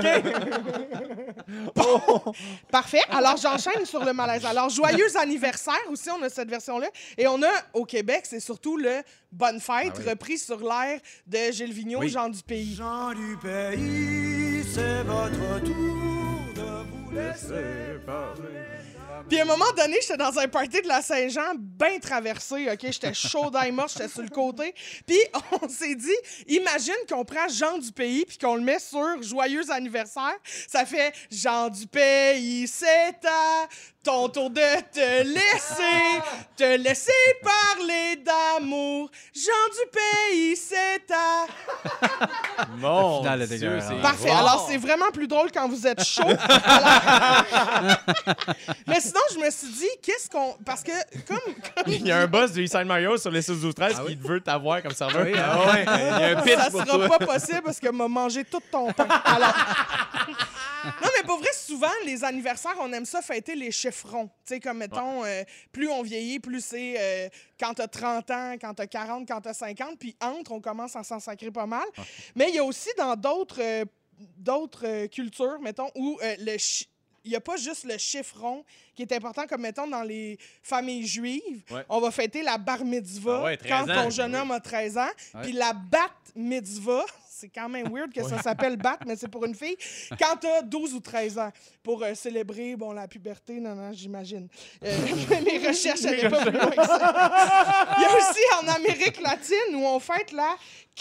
OK? Parfait. Alors, j'enchaîne sur le malaise. Alors, joyeux anniversaire aussi, on a cette version-là. Et on a, au Québec, c'est surtout le Bonne Fête, Ah oui. repris sur l'air de Gilles Vigneault, Oui. Jean du Pays. Gens du pays, c'est votre tour de vous laisser parler. Puis à un moment donné, j'étais dans un party de la Saint-Jean, bien traversé, OK? J'étais chaud d'ail morte, j'étais sur le côté. Puis on s'est dit, imagine qu'on prend Jean du Pays puis qu'on le met sur Joyeux anniversaire. Ça fait Jean du Pays, c'est à ton tour de te laisser, te laisser parler d'amour. Jean du Pays, c'est à... Mon Finale Dieu, dégueulasse. c'est Parfait. bon. Alors, c'est vraiment plus drôle quand vous êtes chaud. Alors- Mais sinon, je me suis dit, qu'est-ce qu'on... Parce que, comme... comme... Il y a un boss de Eastside Mario sur les six douze treize Ah qui oui? veut t'avoir comme serveur. Oui, Ah ouais. Il y a un pitch Ça pour sera toi. pas possible parce que m'a mangé tout ton pain. Alors... Non, mais pour vrai, souvent, les anniversaires, on aime ça fêter les chiffrons. Tu sais, comme, mettons, euh, plus on vieillit, plus c'est euh, quand t'as trente ans, quand t'as quarante, quand t'as cinquante, puis entre, on commence à s'en sacrer pas mal. Ah. Mais il y a aussi dans d'autres euh, d'autres euh, cultures, mettons, où euh, le chi- il n'y a pas juste le chiffron qui est important, comme mettons dans les familles juives. Ouais. On va fêter la bar mitzvah Ah ouais, treize quand ans. ton jeune homme a treize ans. Ouais. Puis la bat mitzvah, c'est quand même weird que ça s'appelle bat, mais c'est pour une fille, quand tu as douze ou treize ans, pour euh, célébrer bon, la puberté. Non, non, j'imagine. Euh, mes recherches n'allaient pas plus loin que ça. Il y a aussi en Amérique latine où on fête la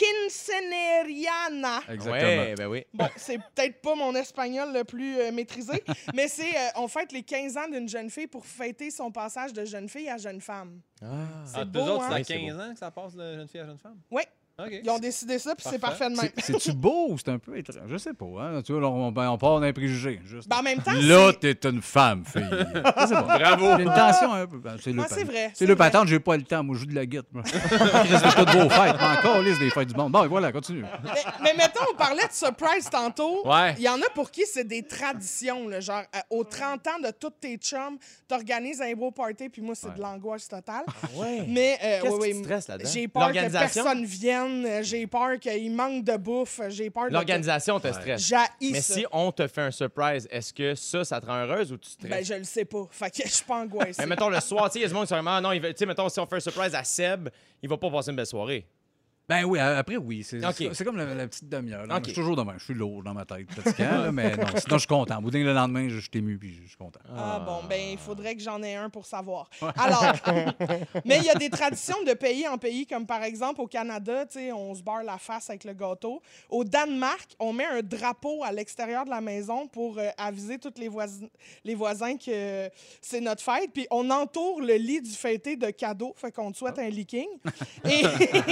quinceañera. Exactement. Ouais, ben oui. Bon, c'est peut-être pas mon espagnol le plus euh, maîtrisé, mais c'est euh, on fête les quinze ans d'une jeune fille pour fêter son passage de jeune fille à jeune femme. Ah. C'est Ah, beau, deux autres, hein? c'est à Oui, c'est quinze ans que ça passe de jeune fille à jeune femme? Oui, OK. ils ont décidé ça, puis c'est Parfait. parfait de même. C'est- C'est-tu beau ou c'est un peu étrange? Je sais pas. Hein? Tu vois, là, on, ben, on part d'un préjugé. Juste. Ben, en même temps, Là, c'est... t'es une femme, fille. Je sais pas. Bravo! Il y a une tension un peu. Ben, c'est le Ouais, c'est vrai. C'est le patente, j'ai pas le temps. Moi, je joue de la guitare. Moi. Il reste toutes vos fêtes. Mais encore, liste des fêtes du monde. Bon, voilà, continue. Mais, mais mettons, on parlait de surprise tantôt. Ouais. Il y en a pour qui c'est des traditions. Là, genre, euh, aux trente ans de tous tes chums, t'organises un beau party, puis moi, c'est Ouais. de l'angoisse totale. Ouais. Mais euh, Qu'est-ce ouais, qui ouais, te stresse là-dedans? j'ai peur que L'organisation? personne vienne, euh, j'ai peur qu'il manque de bouffe, j'ai peur de... L'organisation te stresse. J'haïs Mais ça. si on te fait un surprise, est-ce que ça, ça te rend heureuse ou tu stresses? Ben, je le sais pas. Fait que je suis pas angoissée. Mais mettons le soir, tu sais, il y a du monde qui se dit, ah non, il va- tu sais, mettons, si on fait un surprise à Seb, il va pas passer une belle soirée. Ben oui, a- après, oui. C'est Ok. c'est- c'est comme la, la petite demi-heure. là. Ok. Je suis toujours demain. Je suis lourd dans ma tête, fatiguant, là, mais non. Sinon, je suis content. Au bout d'un le lendemain, je, je suis ému puis je suis content. Ah bon, ben il faudrait que j'en ai un pour savoir. Alors, mais il y a des traditions de pays en pays, comme par exemple au Canada, tu sais, on se beurre la face avec le gâteau. Au Danemark, on met un drapeau à l'extérieur de la maison pour euh, aviser tous les, voisins, les voisins que c'est notre fête. Puis on entoure le lit du fêté de cadeaux, fait qu'on te souhaite un leaking. Et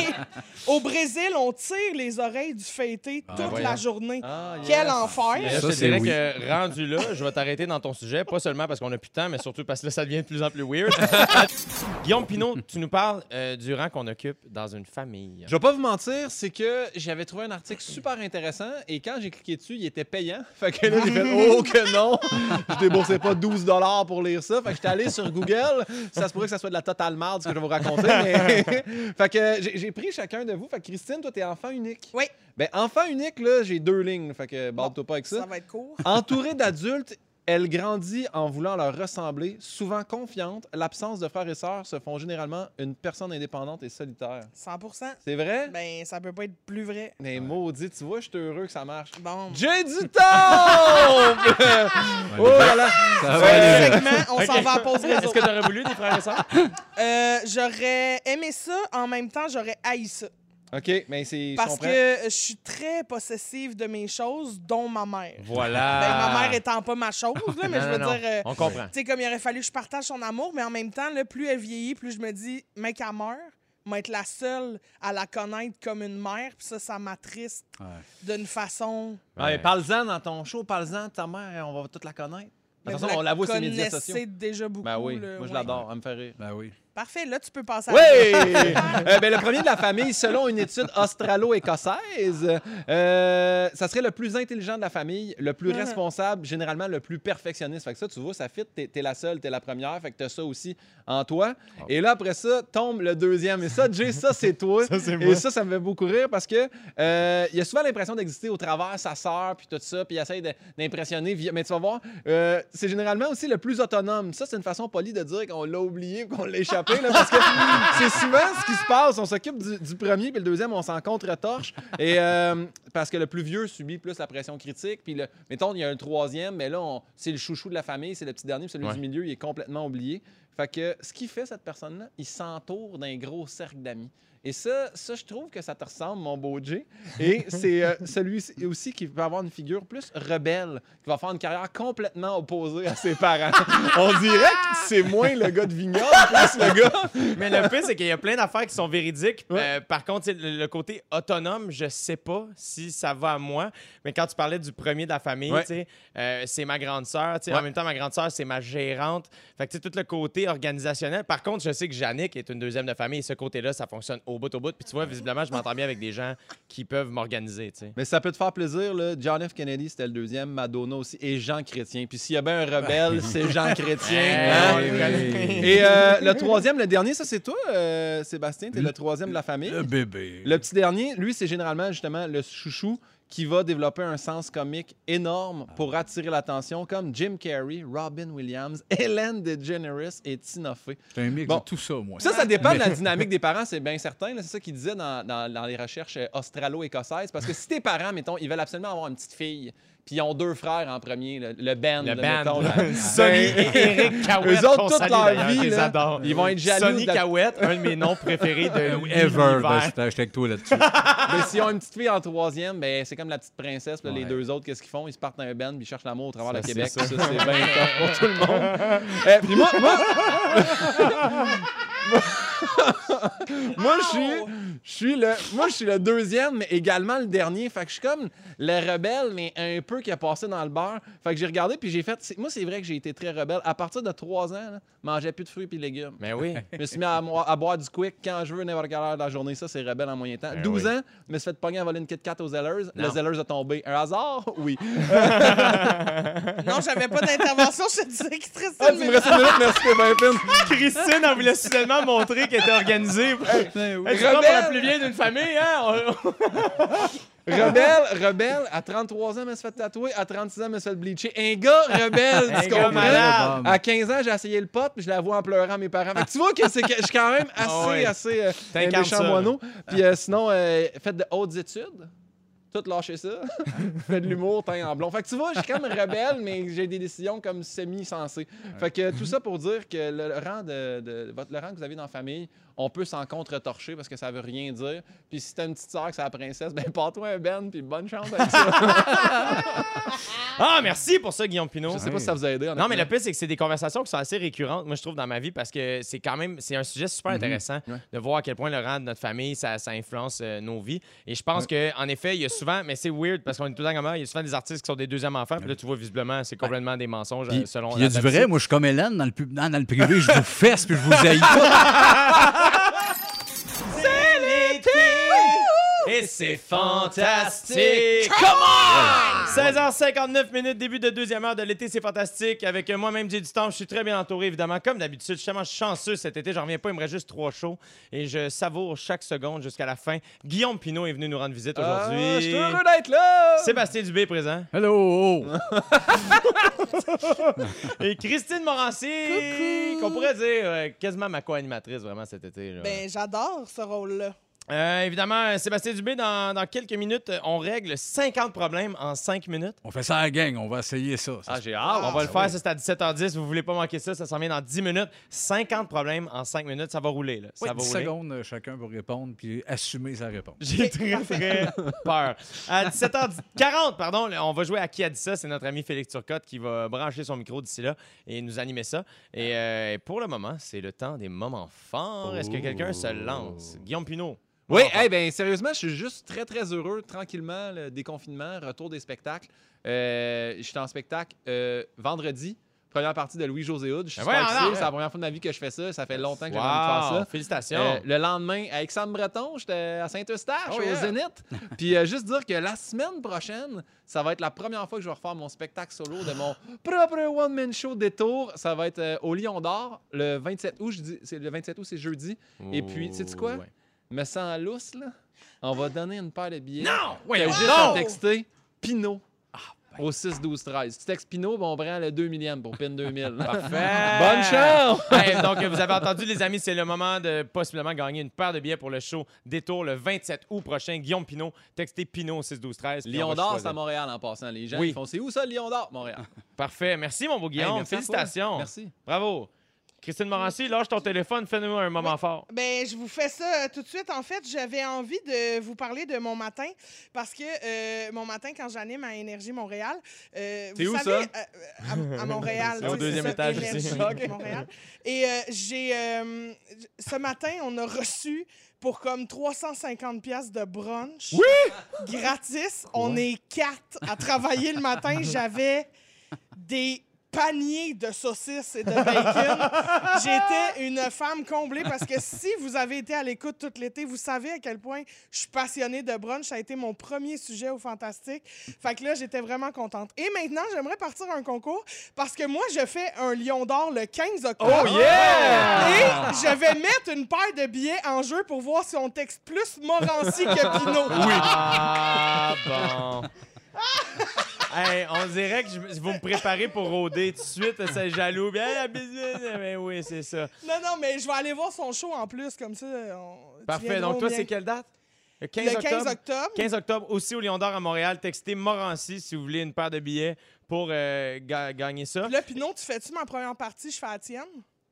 au Brésil, on tire les oreilles du fêté toute voyons. la journée. Ah, yes. Quel enfer! Mais là, Ça, je te c'est dirais oui. que rendu là, je vais t'arrêter dans ton sujet, pas seulement parce qu'on a plus de temps, mais surtout parce que là, ça devient de plus en plus weird. Guillaume Pinot, tu nous parles euh, du rang qu'on occupe dans une famille. Je vais pas vous mentir, c'est que j'avais trouvé un article super intéressant et quand j'ai cliqué dessus, il était payant. Fait que là, j'ai fait « Oh que non! » Je déboursais pas douze dollars pour lire ça. Fait que j'étais allé sur Google. Ça se pourrait que ça soit de la totale marde, ce que je vais vous raconter. Mais... fait que j'ai j'ai pris chacun de vous. Fait que Christine, toi, t'es enfant unique. Oui. Ben, enfant unique, là, j'ai deux lignes. Fait que barre-toi pas avec ça. Ça va être court. Entourée d'adultes, elle grandit en voulant leur ressembler, souvent confiante. L'absence de frères et sœurs se font généralement une personne indépendante et solitaire. cent pour cent. C'est vrai? Ben, ça peut pas être plus vrai. Mais maudit, tu vois, je suis heureux que ça marche. Bon. J'ai du temps! Oh là là! Ça va Fin aller. du segment, on s'en va à pause réseau. Est-ce que tu aurais voulu des frères et sœurs? Euh, j'aurais aimé ça, en même temps, j'aurais haï ça. OK, mais c'est... je Parce comprends. que je suis très possessive de mes choses, dont ma mère. Voilà. Ben, ma mère étant pas ma chose, là, mais Non, je veux non, non. dire... euh, On comprend. tu sais, comme il aurait fallu que je partage son amour, mais en même temps, là, plus elle vieillit, plus je me dis, mec, elle meurt, moi, être la seule à la connaître comme une mère, puis ça, ça m'attriste Ouais. d'une façon... Ah, mais parle-en dans ton show, parle-en de ta mère, on va toute la connaître. De Mais toute vous façon, on la voit sur les médias connaissez sociaux. déjà beaucoup. Ben oui, là, moi je ouais. l'adore, elle me fait rire. Ben oui. Parfait, là, tu peux passer à... Oui! Euh, ben, le premier de la famille, selon une étude australo-écossaise, euh, ça serait le plus intelligent de la famille, le plus Mhm. responsable, généralement le plus perfectionniste. Fait que ça, tu vois, ça fit, t'es, t'es la seule, t'es la première, fait que t'as ça aussi en toi. Et là, après ça, tombe le deuxième. Et ça, Jay, ça, c'est toi. Ça, c'est Et moi. ça, ça me fait beaucoup rire parce que euh, il y a souvent l'impression d'exister au travers sa sœur, puis tout ça, puis il essaie de- d'impressionner. via- Mais tu vas voir, euh, c'est généralement aussi le plus autonome. Ça, c'est une façon polie de dire qu'on l'a oublié ou qu'on l'a échappé, là, parce que c'est souvent ce qui se passe. On s'occupe du, du premier, puis le deuxième, on s'en contre-torche. Et euh, parce que le plus vieux subit plus la pression critique. Puis, le, mettons, il y a un troisième, mais là, on- c'est le chouchou de la famille, c'est le petit dernier, puis celui Ouais. du milieu, il est complètement oublié. Fait que ce qu'il fait, cette personne-là, il s'entoure d'un gros cercle d'amis. Et ça, ça, je trouve que ça te ressemble, mon beau Jay. Et c'est euh, celui aussi qui peut avoir une figure plus rebelle, qui va faire une carrière complètement opposée à ses parents. On dirait que c'est moins le gars de vignoble, plus le gars... Mais le pire, c'est qu'il y a plein d'affaires qui sont véridiques. Ouais. Euh, par contre, tu sais, le, le côté autonome, je sais pas si ça va à moi. Mais quand tu parlais du premier de la famille, Ouais. tu sais, euh, c'est ma grande sœur. tu sais, Ouais. En même temps, ma grande sœur, c'est ma gérante. Fait que tu sais, tout le côté organisationnel. Par contre, je sais que Jannick est une deuxième de famille et ce côté-là, ça fonctionne au au bout, au bout. Puis tu vois, visiblement, je m'entends bien avec des gens qui peuvent m'organiser, tu sais. Mais ça peut te faire plaisir, là. John F. Kennedy, c'était le deuxième, Madonna aussi, et Jean Chrétien. Puis s'il y a bien un rebelle, c'est Jean Chrétien. Hey, hein? oui, oui. Et euh, le troisième, le dernier, ça c'est toi, euh, Sébastien, t'es le troisième de la famille. Le bébé. Le petit dernier, lui, c'est généralement justement le chouchou qui va développer un sens comique énorme pour attirer l'attention, comme Jim Carrey, Robin Williams, Ellen DeGeneres et Tina Fey. C'est un mix Bon. de tout ça, moi. Ça, ça dépend de la dynamique des parents, c'est bien certain. là. C'est ça qu'ils disaient dans, dans- dans les recherches euh, australo-écossaises. Parce que si tes parents, mettons, ils veulent absolument avoir une petite fille, puis ils ont deux frères en premier, le, le Ben. Le là, band. mettons, là. Sonny et Eric Cahouette. Eux autres, qu'on toute salue leur d'ailleurs, vie, je les là, adore. ils vont être jaloux. Sonny de la- Cahouette, un de mes noms préférés de Ever. l'univers. Ben, j'étais j'étais avec toi là-dessus. Mais s'ils ont une petite fille en troisième, ben, c'est comme la petite princesse. puis là, Les Ouais. deux autres, qu'est-ce qu'ils font? Ils se partent un band puis ils cherchent l'amour au travers Ça, le Québec. c'est Ça, ça. c'est bien top pour tout le monde. Eh, puis moi, moi, moi, je suis, je suis le, moi, je suis le deuxième, mais également le dernier. Fait que je suis comme le rebelle, mais un peu qui a passé dans le beurre. Fait que j'ai regardé puis j'ai fait. c'est- Moi, c'est vrai que j'ai été très rebelle. À partir de trois ans, là, je mangeais plus de fruits et légumes. Mais oui. Je me suis mis à, mo- à boire du quick quand je veux, n'importe quelle heure de la journée. Ça, c'est rebelle en moyen temps. Ben douze oui. ans, je me suis fait pogner à voler une Kit Kat aux Zellers. Le Non. Zellers a tombé. Un hasard? Oui. Non, j'avais pas d'intervention, je te disais qu'il te restait Ah, une tu me minute. restes une minute, merci, t'es bien fine. Christine, elle voulait soudainement montrer qu'elle était organisée. Hey, tu Rebelle. pas pour la plus vieille d'une famille, hein? On- Rebelle, rebelle, à trente-trois ans, je me suis fait tatouer. À trente-six ans, je me suis fait bleacher. Un gars rebelle, Un tu gars comprends? malade. À quinze ans, j'ai essayé le pot, puis je la vois en pleurant à mes parents. Fait que tu vois que, c'est que je suis quand même assez, Ah ouais. assez euh, un T'incarnes méchant ça, là. moineau. Puis euh, sinon, euh, faites de hautes études. Tout lâcher ça. Fais de l'humour, teint en blond. Fait que tu vois, je suis comme rebelle, mais j'ai des décisions comme semi-sensées. Fait que tout ça pour dire que le rang de, de- votre, le rang que vous avez dans la famille, on peut s'en contre-torcher parce que ça veut rien dire. Puis si t'as une petite sœur que c'est la princesse, ben porte-toi un Ben, puis bonne chance avec ça. Ah, merci pour ça, Guillaume Pinot. Je sais pas si ça vous a aidé. Non, mais le pire, c'est que c'est des conversations qui sont assez récurrentes, moi, je trouve, dans ma vie, parce que c'est quand même, c'est un sujet super intéressant Ouais. de voir à quel point le rang de notre famille, ça, ça influence euh, nos vies. Et je pense que en effet, il y a souvent, mais c'est weird, parce qu'on est tout le temps comme ça, il y a souvent des artistes qui sont des deuxièmes enfants, puis là, tu vois, visiblement, c'est complètement des mensonges Puis euh, selon puis il y a la du vrai. statistique. Moi, je suis comme Hélène dans le, pub- dans, dans le privé. Je vous fesse puis je vous haïs pas. C'est l'été et c'est fantastique. Come on! seize heures cinquante-neuf minutes, début de deuxième heure de l'été, c'est fantastique. Avec moi-même, Jay du Temps, je suis très bien entouré, évidemment. Comme d'habitude, je suis tellement chanceux cet été, j'en reviens pas, il me reste juste trois shows et je savoure chaque seconde jusqu'à la fin. Guillaume Pinot est venu nous rendre visite aujourd'hui. Ah, je suis heureux d'être là! Sébastien Dubé est présent. Hello! Et Christine Morancy, qu'on pourrait dire euh, quasiment ma co-animatrice vraiment cet été. là. Ben, j'adore ce rôle-là. Euh, évidemment, Sébastien Dubé, dans, dans quelques minutes, on règle cinquante problèmes en cinq minutes. On fait ça à la gang. On va essayer ça. Ça, Ah, c'est- j'ai hâte. On va le faire, ça c'est à dix-sept heures dix. Vous voulez pas manquer ça, ça s'en vient dans dix minutes. cinquante problèmes en cinq minutes, ça va rouler. Là. Ça Oui, va dix rouler. secondes euh, chacun pour répondre puis assumer sa réponse. J'ai très, très peur. À dix-sept heures quarante, pardon, là, on va jouer à Qui a dit ça? C'est notre ami Félix Turcotte qui va brancher son micro d'ici là et nous animer ça. Et euh, pour le moment, c'est le temps des moments forts. Est-ce que quelqu'un se lance? Guillaume Pinot. Oui, moment fort. hey, ben sérieusement, je suis juste très, très heureux. Tranquillement, le déconfinement, retour des spectacles. Euh, je suis en spectacle euh, vendredi, première partie de Louis-José Hood. Je suis Ben super voyons excité. donc. C'est la première fois de ma vie que je fais ça. Ça fait longtemps que j'ai envie de faire Wow, ça. félicitations. Euh, le lendemain, avec Sam Breton, j'étais à Saint-Eustache, Oh, au yeah. Zénith. Puis euh, juste dire que la semaine prochaine, ça va être la première fois que je vais refaire mon spectacle solo de mon propre one-man show Détour. Ça va être euh, au Lion d'Or, le vingt-sept août. Je dis, c'est le vingt-sept août, c'est jeudi. Et puis, sais-tu quoi? Ouais. Me sens lousse, là. On va donner une paire de billets. Non! Ouais, Ouais, juste non! à texter Pinot au six douze treize. Tu textes Pinot, ben on prend le deux millième pour Pin deux mille. Parfait. Bonne chance! Hey, donc, vous avez entendu, les amis, c'est le moment de possiblement gagner une paire de billets pour le show Détour le vingt-sept août prochain. Guillaume Pinot, textez Pinot au six douze treize. puis on Lion va d'Or, choisir. c'est à Montréal en passant. Les gens Oui. ils font c'est où ça, le Lion d'Or? Montréal. Parfait. Merci, mon beau Guillaume. Hey, merci à toi. Félicitations. Merci. Bravo. Christine Morancy, lâche ton téléphone, fais-nous un moment fort. Ben, je vous fais ça euh, tout de suite. En fait, j'avais envie de vous parler de mon matin parce que euh, mon matin, quand j'anime à Énergie Montréal, euh, C'est vous où, savez, ça? euh, à, à Montréal. C'est au tu sais, deuxième ça, étage Énergie ici. Ok. Montréal. Et euh, j'ai euh, ce matin, on a reçu pour comme trois cent cinquante pièces de brunch. Oui! Gratis. On est quatre à travailler le matin. J'avais des panier de saucisses et de bacon. J'étais une femme comblée parce que si vous avez été à l'écoute tout l'été, vous savez à quel point je suis passionnée de brunch. Ça a été mon premier sujet au Fantastique. Fait que là, j'étais vraiment contente. Et maintenant, j'aimerais partir un concours parce que moi, je fais un Lion d'or le quinze octobre. Oh yeah! Et je vais mettre une paire de billets en jeu pour voir si on texte plus Morancy que Pinot. Oui. Ah, bon. Hey, on dirait que je, vous me préparez pour rôder tout de suite. C'est jaloux. Bien, la bisine. Mais oui, c'est ça. Non, non, mais je vais aller voir son show en plus, comme ça. On... Parfait. Donc, toi, c'est quelle date? Le quinze, le quinze octobre. octobre. quinze octobre, aussi au Lion d'Or à Montréal. Textez Morancy si vous voulez une paire de billets pour euh, ga- gagner ça. Là, Pinot, tu fais-tu ma première partie? Je fais la tienne?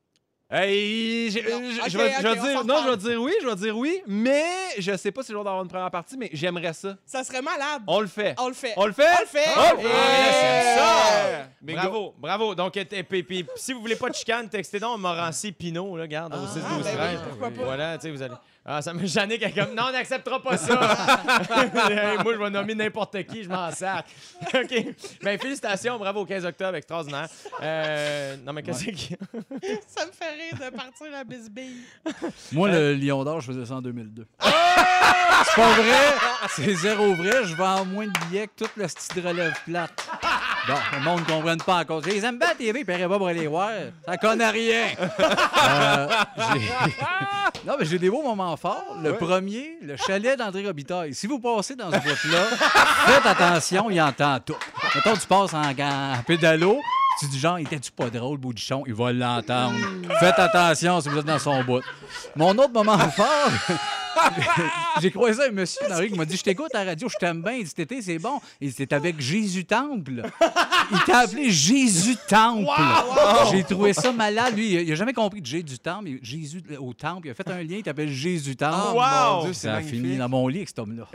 Hey, j'ai- Non. je- Ok, je vais, je vais ok, on dire s'en non, je vais reparle. dire oui, je vais dire oui, mais je sais pas si je vais avoir une première partie, mais j'aimerais ça. Ça serait malade. On le fait. On le fait. On le fait? On le fait. Oh, Et- Ah, j'aime ça! Mais Bravo, bravo. Donc, euh, t- puis- puis, si vous voulez pas de chicane, textez donc Morancy Pinot, là, regarde, au six douze ben oui, treize. pourquoi pas. Voilà, tu sais, vous allez... Ah, ça me Jannick est comme, non, on n'acceptera pas ça. Hey, moi, je vais nommer n'importe qui, je m'en sac. OK. Ben, félicitations, bravo au quinze octobre, extraordinaire. Euh, non, mais qu'est-ce qu'il y a? Ça me fait rire de partir la bisbille. Moi, le Lion d'or, je faisais ça en deux mille deux. C'est pas vrai. C'est zéro vrai. Je vends moins de billets que tout le style de relève plate. Bon, le monde ne comprenne pas encore. Je les aime bien à T V, puis ils pas pour aller voir. Ça connaît rien. Euh, j'ai- non, mais j'ai des beaux moments forts. Le premier, le chalet d'André Robitaille. Si vous passez dans ce bout-là, faites attention, il entend tout. Mettons, tu passes en, en pédalo, tu dis genre, était-tu pas drôle, Boudichon? Il va l'entendre. Faites attention si vous êtes dans son bout. Mon autre moment fort, j'ai croisé un monsieur dans la rue qui m'a dit, je t'écoute à la radio, je t'aime bien. Il dit, cet été, c'est bon. Il dit, c'était avec Jésus Temple. Il t'a appelé Jésus Temple. J'ai trouvé ça malade. Lui, il a jamais compris que Jésus Temple. Il- Jésus au Temple. Il a fait un lien, il t'appelle Jésus Temple. Oh, Wow! mon Dieu, c'est Ça a magnifique. fini dans mon lit avec cet homme-là.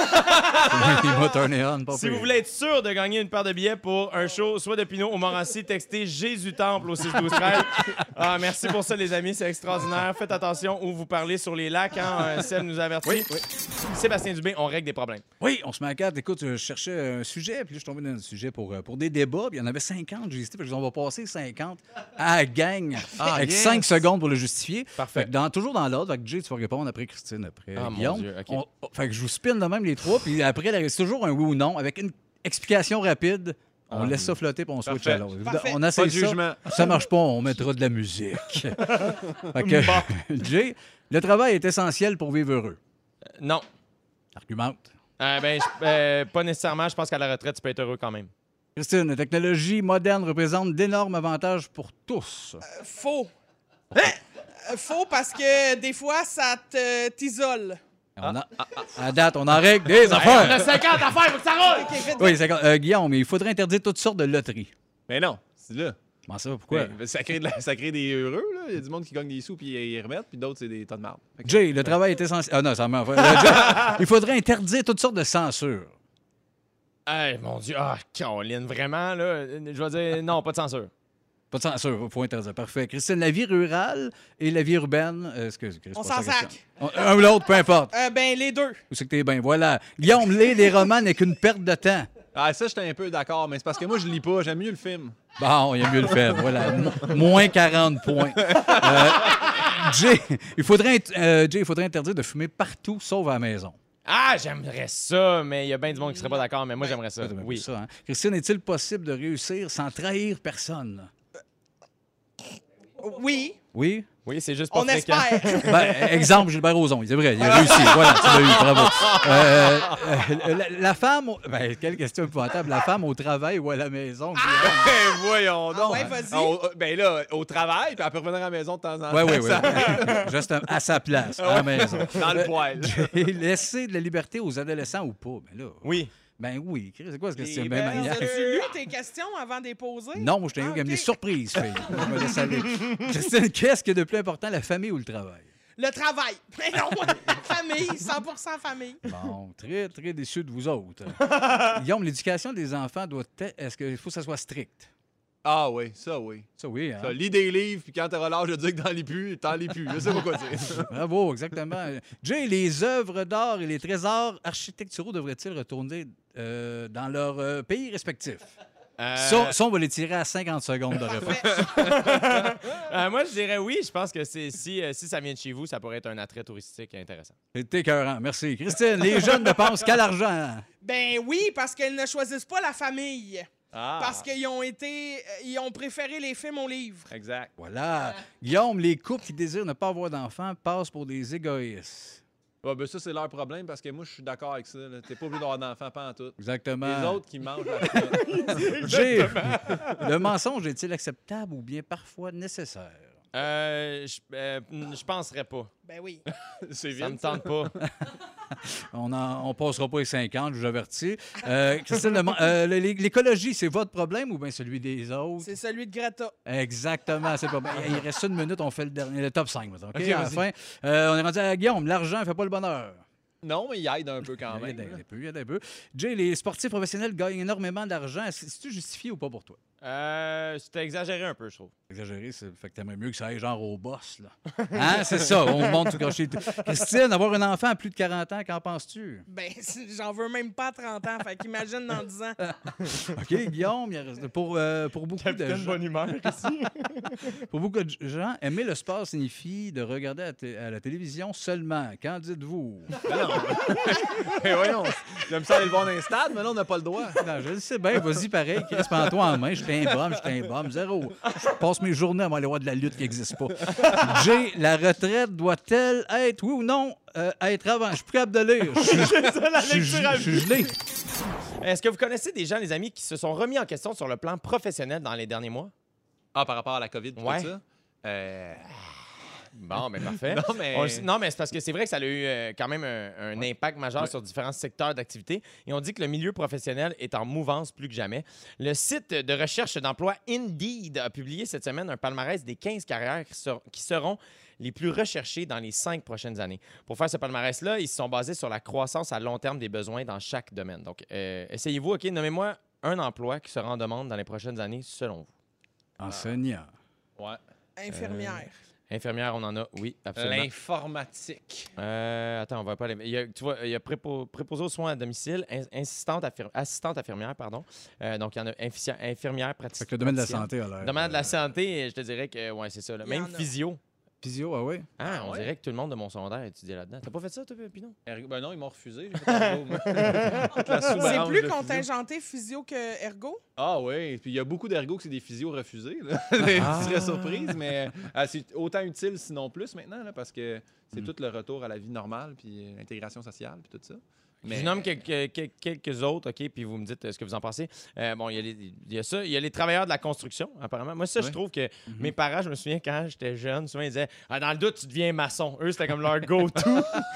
Il m'a turné on, pas Si pire. vous voulez être sûr de gagner une paire de billets pour un show, soit de Pinot ou Morancy, textez Jésus Temple au six douze treize. Ah, merci pour ça, les amis, c'est extraordinaire. Faites attention où vous parlez sur les lacs, hein. euh, Seb nous avertit. Oui, oui. Sébastien Dubé, on règle des problèmes. Oui, on se met à quatre. Écoute, je cherchais un sujet, puis là, je suis tombé dans un sujet pour, euh, pour des débats, puis il y en avait cinquante, j'ai hésité, puis je dis, on va passer cinquante à la gang, Ah, avec yes. cinq secondes pour le justifier. Parfait. Fait que dans, toujours dans l'ordre, fait que Jay, tu vas répondre après Christine, après Ah, mon Guillaume. Dieu, OK. On- oh, fait que je vous spin de même les trois, puis après, c'est toujours un oui ou non, avec une explication rapide. On Ah, laisse ça flotter, puis on switch parfait. à l'autre. Parfait. On Pas essaie de ça. jugement. Si ça marche pas, on mettra de la musique. Fait que, Jay, le travail est essentiel pour vivre heureux. Euh, non. Argumente. Euh, ben, je- euh, pas nécessairement. Je pense qu'à la retraite, tu peux être heureux quand même. Christine, la technologie moderne représente d'énormes avantages pour tous. Faux. Euh, Faux parce que des fois, ça te t'isole. On a- à date, on en règle des affaires. cinquante affaires, faut que ça roule! OK, vite, Oui, c'est euh, Guillaume, il faudrait interdire toutes sortes de loteries. Mais non, c'est là. Comment ça? Pourquoi? Ouais, ça, crée de la- ça crée des heureux, là. Il y a du monde qui gagne des sous puis ils remettent, puis d'autres, c'est des tas de marde. Fait que- Jay, le travail est essentiel. Ah non, ça m'a fait. Euh, Jay, il faudrait interdire toutes sortes de censure. Hey, mon Dieu. Ah, Caroline, vraiment, là. Je vais dire non, pas de censure. Pas de censure, il faut interdire. Parfait. Christine, la vie rurale et la vie urbaine. euh, excuse, Chris, On pas s'en ça la question. sac. On- Un ou l'autre, peu importe. Euh, ben, les deux. Où c'est que t'es bien? Voilà. Guillaume, lire des romans n'est qu'une perte de temps. Ah, ça, j'étais un peu d'accord, mais c'est parce que moi, je lis pas. J'aime mieux le film. Bon, il y a mieux le faire. Voilà. Mo- moins quarante points. Euh, Jay, il faudrait, int- euh, Jay, il faudrait interdire de fumer partout sauf à la maison. Ah, j'aimerais ça, mais il y a bien du monde qui serait pas d'accord, mais moi, j'aimerais ça. C'est un peu Oui. ça, hein. Christine, est-il possible de réussir sans trahir personne? Oui, Oui? Oui, c'est juste pas on fréquent. espère. Ben, exemple, Gilbert Rozon, c'est vrai, il a réussi. Voilà, tu l'as eu, bravo. Euh, euh, la, la femme... au- Ben, quelle question épouvantable. La femme au travail ou à la maison? Guillaume? Ben, voyons donc. ouais, vas-y. Ah, au- ben là, au travail, puis elle peut revenir à la maison de temps en temps. Oui, oui, oui. Ça- Juste à sa place, à la maison. Dans le poêle. Et laisser de la liberté aux adolescents ou pas? Ben là, Oui. ben oui. C'est quoi ce que c'est? Eh Ben, ben, maniaque? As-tu lu tes questions avant de les poser? Non, moi, je t'ai eu Ah, comme ok. des surprises, fille. Je me laisse aller. Christine, qu'est-ce qui est de plus important, la famille ou le travail? Le travail. Mais non, famille, cent pour cent famille. Bon, très, très déçu de vous autres. Guillaume, l'éducation des enfants doit être... Est-ce qu'il faut que ça soit strict? Ah oui, ça oui. Ça, oui, hein? Ça, lis des livres, puis quand t'auras l'âge de dire que t'en lis plus, t'en lis plus. Je sais pas quoi dire. Bravo, exactement. Jay, les œuvres d'art et les trésors architecturaux devraient-ils retourner euh, dans leur euh, pays respectif? Euh, Ça, ça, on va les tirer à cinquante secondes de réponse. euh, moi, je dirais oui. Je pense que c'est si, euh, si ça vient de chez vous, ça pourrait être un attrait touristique intéressant. C'est écœurant. Merci. Christine, les jeunes ne pensent qu'à l'argent. Ben oui, parce qu'ils ne choisissent pas la famille. Ah, Parce qu'ils ont été. euh, Ils ont préféré les films aux livres. exact. Voilà. Guillaume, les couples qui désirent ne pas avoir d'enfants passent pour des égoïstes. Ouais, ben ça, c'est leur problème parce que moi, je suis d'accord avec ça. là. T'es pas obligé d'avoir d'enfants, pas en tout. Exactement. Les autres qui mangent la flotte. J'ai- Le mensonge est-il acceptable ou bien parfois nécessaire? Euh, je euh, je penserais pas. Ben oui. C'est Ça me vite. tente pas. On en, on passera pas les cinquante, je vous avertis. Euh, Christine, le men- euh, l'é- l'écologie, c'est votre problème ou bien celui des autres? C'est celui de Greta. Exactement, c'est pas bien. Il reste une minute, on fait le, dernier, le top cinq. Maintenant, OK, OK, à la vas-y. fin. Euh, on est rendu à Guillaume. L'argent fait pas le bonheur. Non, mais il aide un peu quand Il y même. a là. un peu, il y a un peu. Jay, les sportifs professionnels gagnent énormément d'argent. Est-ce c'est-tu justifié ou pas pour toi? Euh, C'était exagéré un peu, je trouve. Exagéré, c'est fait que t'aimerais mieux que ça aille genre au boss, là. Hein, c'est ça, on monte tout caché. Christine, avoir un enfant à plus de quarante ans, qu'en penses-tu? Ben, j'en veux même pas trente ans. Fait qu'imagine dans dix ans. OK, Guillaume, il reste- pour, euh, pour beaucoup de gens, humeur ici. pour beaucoup de gens, aimer le sport signifie de regarder à, la té- à la télévision seulement. Qu'en dites-vous? Mais voyons, j'aime ça aller le voir dans les stades, mais là, on n'a pas le droit. Non, je le sais bien, vas-y pareil, Chris, prends-toi en main, je suis un bum, je suis un bum, zéro. Je passe mes journées à aller voir de la lutte qui n'existe pas. Jay, la retraite doit-elle être, oui ou non, euh, être avant? Je suis plus capable de lire. Je suis- C'est ça, la je suis lecture à je suis gelé. Est-ce que vous connaissez des gens, les amis, qui se sont remis en question sur le plan professionnel dans les derniers mois? Ah, par rapport à la COVID et Ouais. tout ça? Euh... Bon, mais parfait. Non, mais... On le sait- non, mais c'est parce que c'est vrai que ça a eu euh, quand même un, un impact majeur Ouais. sur différents secteurs d'activité. Et on dit que le milieu professionnel est en mouvance plus que jamais. Le site de recherche d'emploi Indeed a publié cette semaine un palmarès des quinze carrières qui, ser- qui seront les plus recherchées dans les cinq prochaines années. Pour faire ce palmarès-là, ils se sont basés sur la croissance à long terme des besoins dans chaque domaine. Donc, euh, essayez-vous, OK, nommez-moi un emploi qui sera en demande dans les prochaines années selon vous. Enseignant. Ouais. Infirmière. Infirmière, on en a, oui, absolument. L'informatique. Euh, attends, on va pas aller. Il y a, tu vois, il y a prépo- préposé aux soins à domicile, in- insistante affir- assistante infirmière, pardon. Euh, donc, il y en a infici- infirmière, Fait pratique. que le domaine de la santé a l'air. Le domaine de la euh, santé, je te dirais que, ouais, c'est ça. là. Il y Même en a. physio. Physio, ah oui? Ah, Ah on ouais? dirait que tout le monde de mon secondaire étudiait là-dedans. T'as pas fait ça, toi, Pinot? Ergo- Ben non, ils m'ont refusé. J'ai fait ergo, moi. Toute la C'est sous-branche plus de physio. contingenté physio que ergo? Ah oui, puis il y a beaucoup d'ergo que c'est des physios refusés. Là. Tu serais surprise, mais euh, c'est autant utile sinon plus maintenant, là, parce que c'est Mm. tout le retour à la vie normale, puis euh, l'intégration sociale, puis tout ça. Je vous nomme quelques, quelques- quelques autres, OK, puis vous me dites euh, ce que vous en pensez. Euh, bon, il y, a les- il y a ça. Il y a les travailleurs de la construction, apparemment. Moi, ça, je Ouais. trouve que Mhm. mes parents, je me souviens, quand j'étais jeune, souvent, ils disaient ah, dans le doute, tu deviens maçon. Eux, c'était comme leur go-to.